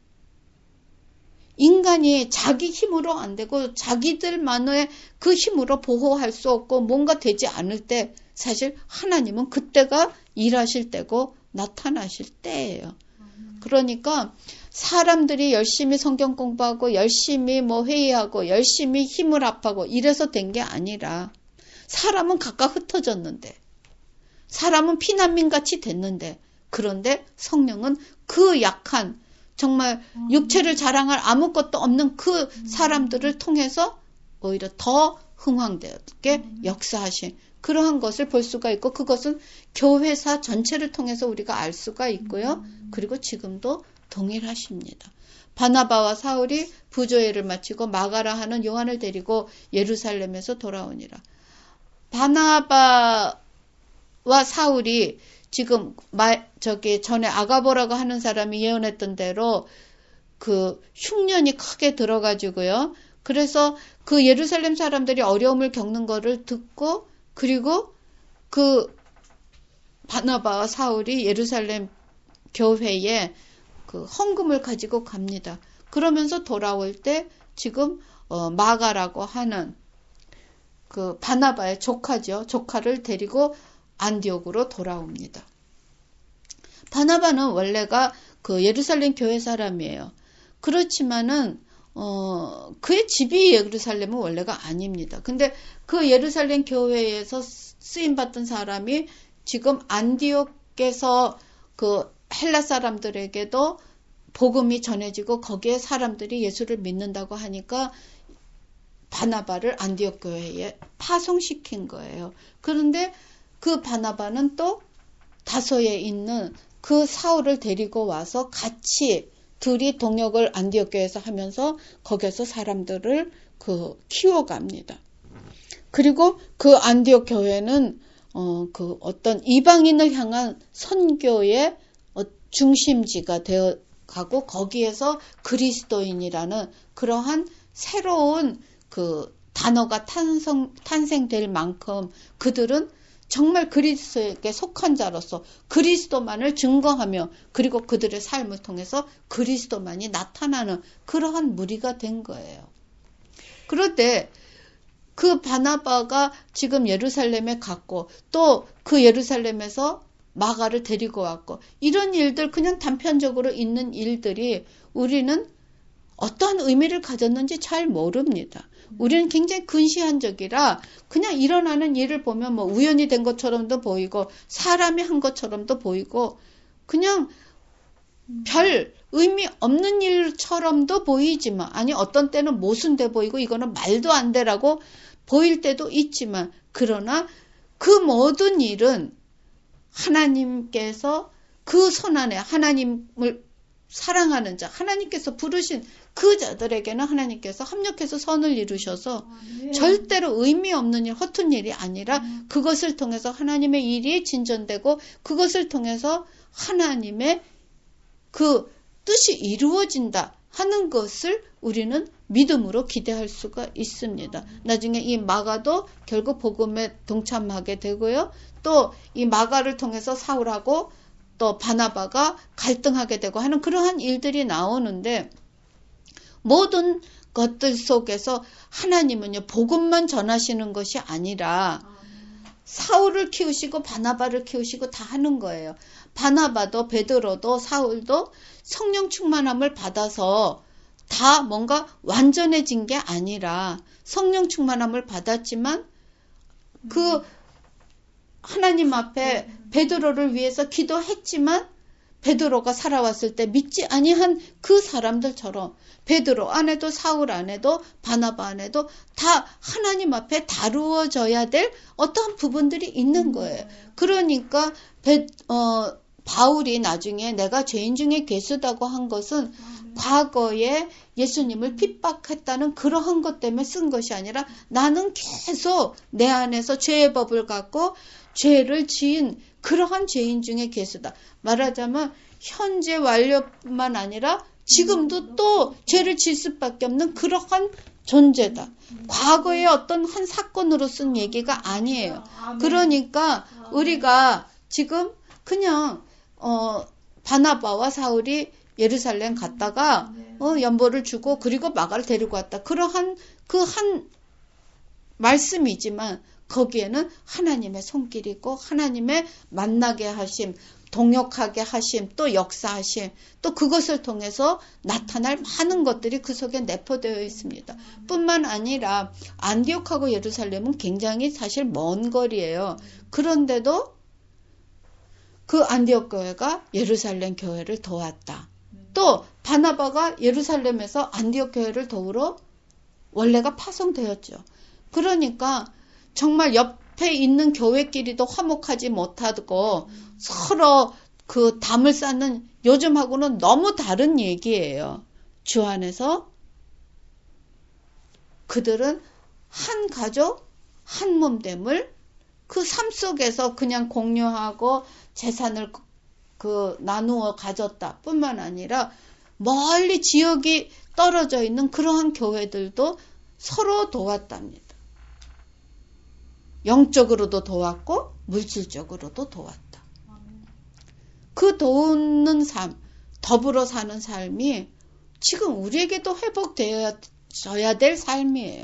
인간이 자기 힘으로 안 되고 자기들만의 그 힘으로 보호할 수 없고 뭔가 되지 않을 때 사실 하나님은 그때가 일하실 때고 나타나실 때예요. 그러니까 사람들이 열심히 성경 공부하고 열심히 뭐 회의하고 열심히 힘을 합하고 이래서 된 게 아니라 사람은 각각 흩어졌는데 사람은 피난민같이 됐는데 그런데 성령은 그 약한 정말 육체를 자랑할 아무것도 없는 그 사람들을 통해서 오히려 더 흥황되게 역사하신 그러한 것을 볼 수가 있고 그것은 교회사 전체를 통해서 우리가 알 수가 있고요. 그리고 지금도 동일하십니다. 바나바와 사울이 부조회를 마치고 마가라 하는 요한을 데리고 예루살렘에서 돌아오니라. 바나바와 사울이 지금 마, 저기 전에 아가보라고 하는 사람이 예언했던 대로 그 흉년이 크게 들어가지고요. 그래서 그 예루살렘 사람들이 어려움을 겪는 거를 듣고 그리고 그 바나바와 사울이 예루살렘 교회에 그 헌금을 가지고 갑니다. 그러면서 돌아올 때 지금 어, 마가라고 하는 그 바나바의 조카죠. 조카를 데리고 안디옥으로 돌아옵니다. 바나바는 원래가 그 예루살렘 교회 사람이에요. 그렇지만은 어, 그의 집이 예루살렘은 원래가 아닙니다. 근데 그 예루살렘 교회에서 쓰임 받던 사람이 지금 안디옥에서 그 헬라 사람들에게도 복음이 전해지고 거기에 사람들이 예수를 믿는다고 하니까 바나바를 안디옥 교회에 파송시킨 거예요. 그런데 그 바나바는 또 다소에 있는 그 사울을 데리고 와서 같이 둘이 동역을 안디옥 교회에서 하면서 거기서 사람들을 그 키워갑니다. 그리고 그 안디옥 교회는 어 그 어떤 이방인을 향한 선교의 중심지가 되어 가고 거기에서 그리스도인이라는 그러한 새로운 그 단어가 탄생, 탄생될 만큼 그들은 정말 그리스도에게 속한 자로서 그리스도만을 증거하며 그리고 그들의 삶을 통해서 그리스도만이 나타나는 그러한 무리가 된 거예요. 그런데 그 바나바가 지금 예루살렘에 갔고 또 그 예루살렘에서 마가를 데리고 왔고 이런 일들 그냥 단편적으로 있는 일들이 우리는 어떠한 의미를 가졌는지 잘 모릅니다. 우리는 굉장히 근시안적이라 그냥 일어나는 일을 보면 뭐 우연히 된 것처럼도 보이고 사람이 한 것처럼도 보이고 그냥 별 의미 없는 일처럼도 보이지만 아니 어떤 때는 모순돼 보이고 이거는 말도 안 되라고 보일 때도 있지만 그러나 그 모든 일은 하나님께서 그 손안에 하나님을 사랑하는 자, 하나님께서 부르신 그 자들에게는 하나님께서 합력해서 선을 이루셔서 아, 네. 절대로 의미 없는 일, 허튼 일이 아니라 음. 그것을 통해서 하나님의 일이 진전되고 그것을 통해서 하나님의 그 뜻이 이루어진다 하는 것을 우리는 믿음으로 기대할 수가 있습니다. 나중에 이 마가도 결국 복음에 동참하게 되고요. 또 이 마가를 통해서 사울하고 또 바나바가 갈등하게 되고 하는 그러한 일들이 나오는데 모든 것들 속에서 하나님은요 복음만 전하시는 것이 아니라 사울을 키우시고 바나바를 키우시고 다 하는 거예요. 바나바도 베드로도 사울도 성령 충만함을 받아서 다 뭔가 완전해진 게 아니라 성령 충만함을 받았지만 그 하나님 앞에 베드로를 위해서 기도했지만 베드로가 살아왔을 때 믿지 아니한 그 사람들처럼 베드로 안에도 사울 안에도 바나바 안에도 다 하나님 앞에 다루어져야 될 어떠한 부분들이 있는 거예요. 그러니까 베, 어, 바울이 나중에 내가 죄인 중에 괴수다고 한 것은 과거에 예수님을 핍박했다는 그러한 것 때문에 쓴 것이 아니라 나는 계속 내 안에서 죄의 법을 갖고 죄를 지은 그러한 죄인 중에 괴수다. 말하자면 현재 완료만 아니라 지금도 또 죄를 질 수밖에 없는 그러한 존재다. 과거의 어떤 한 사건으로 쓴 얘기가 아니에요. 그러니까 우리가 지금 그냥 어, 바나바와 사울이 예루살렘 갔다가 어, 연보를 주고 그리고 마가를 데리고 왔다. 그러한 그 한 말씀이지만 거기에는 하나님의 손길이고 하나님의 만나게 하심, 동역하게 하심, 또 역사하심, 또 그것을 통해서 나타날 많은 것들이 그 속에 내포되어 있습니다. 뿐만 아니라 안디옥하고 예루살렘은 굉장히 사실 먼 거리예요. 그런데도 그 안디옥 교회가 예루살렘 교회를 도왔다. 또 바나바가 예루살렘에서 안디옥 교회를 도우러 원래가 파송되었죠. 그러니까 정말 옆에 있는 교회끼리도 화목하지 못하고 서로 그 담을 쌓는 요즘하고는 너무 다른 얘기예요. 주 안에서 그들은 한 가족, 한 몸됨을 그 삶 속에서 그냥 공유하고 재산을 그 나누어 가졌다 뿐만 아니라 멀리 지역이 떨어져 있는 그러한 교회들도 서로 도왔답니다. 영적으로도 도왔고 물질적으로도 도왔다. 그 도우는 삶, 더불어 사는 삶이 지금 우리에게도 회복되어야 될 삶이에요.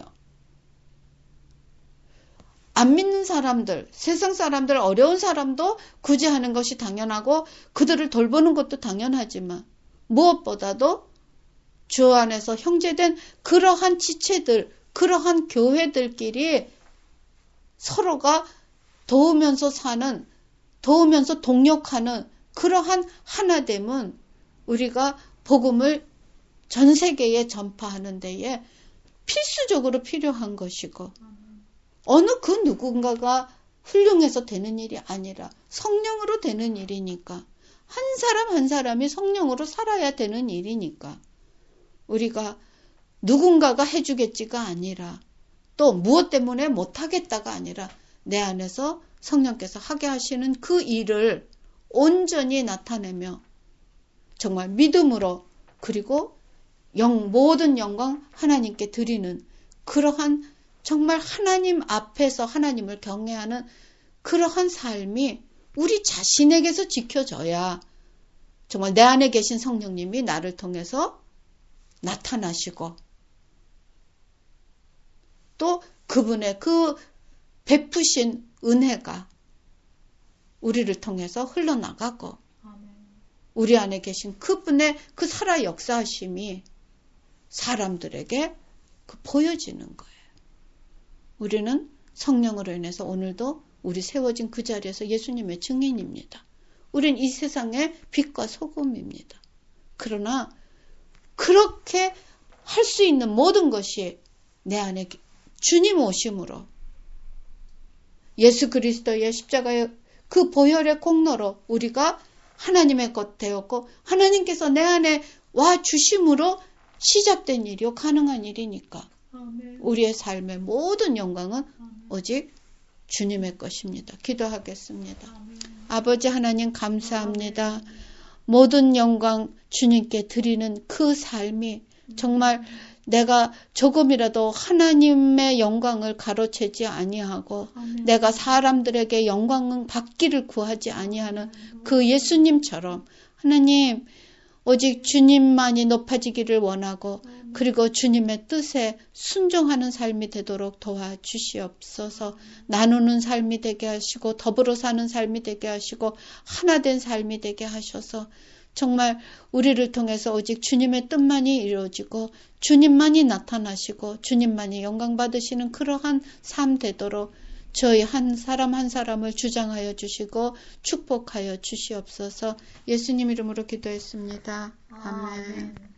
안 믿는 사람들, 세상 사람들, 어려운 사람도 구제하는 것이 당연하고 그들을 돌보는 것도 당연하지만 무엇보다도 주 안에서 형제된 그러한 지체들, 그러한 교회들끼리 서로가 도우면서 사는, 도우면서 동역하는 그러한 하나됨은 우리가 복음을 전 세계에 전파하는 데에 필수적으로 필요한 것이고 어느 그 누군가가 훌륭해서 되는 일이 아니라 성령으로 되는 일이니까 한 사람 한 사람이 성령으로 살아야 되는 일이니까 우리가 누군가가 해주겠지가 아니라 또 무엇 때문에 못하겠다가 아니라 내 안에서 성령께서 하게 하시는 그 일을 온전히 나타내며 정말 믿음으로 그리고 영, 모든 영광 하나님께 드리는 그러한 정말 하나님 앞에서 하나님을 경외하는 그러한 삶이 우리 자신에게서 지켜져야 정말 내 안에 계신 성령님이 나를 통해서 나타나시고 또 그분의 그 베푸신 은혜가 우리를 통해서 흘러나가고 우리 안에 계신 그분의 그 살아 역사하심이 사람들에게 그 보여지는 거예요. 우리는 성령으로 인해서 오늘도 우리 세워진 그 자리에서 예수님의 증인입니다. 우린 이 세상의 빛과 소금입니다. 그러나 그렇게 할 수 있는 모든 것이 내 안에 주님 오심으로 예수 그리스도의 십자가의 그 보혈의 공로로 우리가 하나님의 것 되었고 하나님께서 내 안에 와 주심으로 시작된 일이요 가능한 일이니까 아멘. 우리의 삶의 모든 영광은 아멘. 오직 주님의 것입니다. 기도하겠습니다. 아멘. 아버지 하나님 감사합니다. 아멘. 모든 영광 주님께 드리는 그 삶이 정말 내가 조금이라도 하나님의 영광을 가로채지 아니하고 아멘. 내가 사람들에게 영광을 받기를 구하지 아니하는 그 예수님처럼 하나님 오직 주님만이 높아지기를 원하고 그리고 주님의 뜻에 순종하는 삶이 되도록 도와주시옵소서. 나누는 삶이 되게 하시고 더불어 사는 삶이 되게 하시고 하나된 삶이 되게 하셔서 정말 우리를 통해서 오직 주님의 뜻만이 이루어지고 주님만이 나타나시고 주님만이 영광 받으시는 그러한 삶 되도록 저희 한 사람 한 사람을 주장하여 주시고 축복하여 주시옵소서. 예수님 이름으로 기도했습니다. 아멘. 아멘.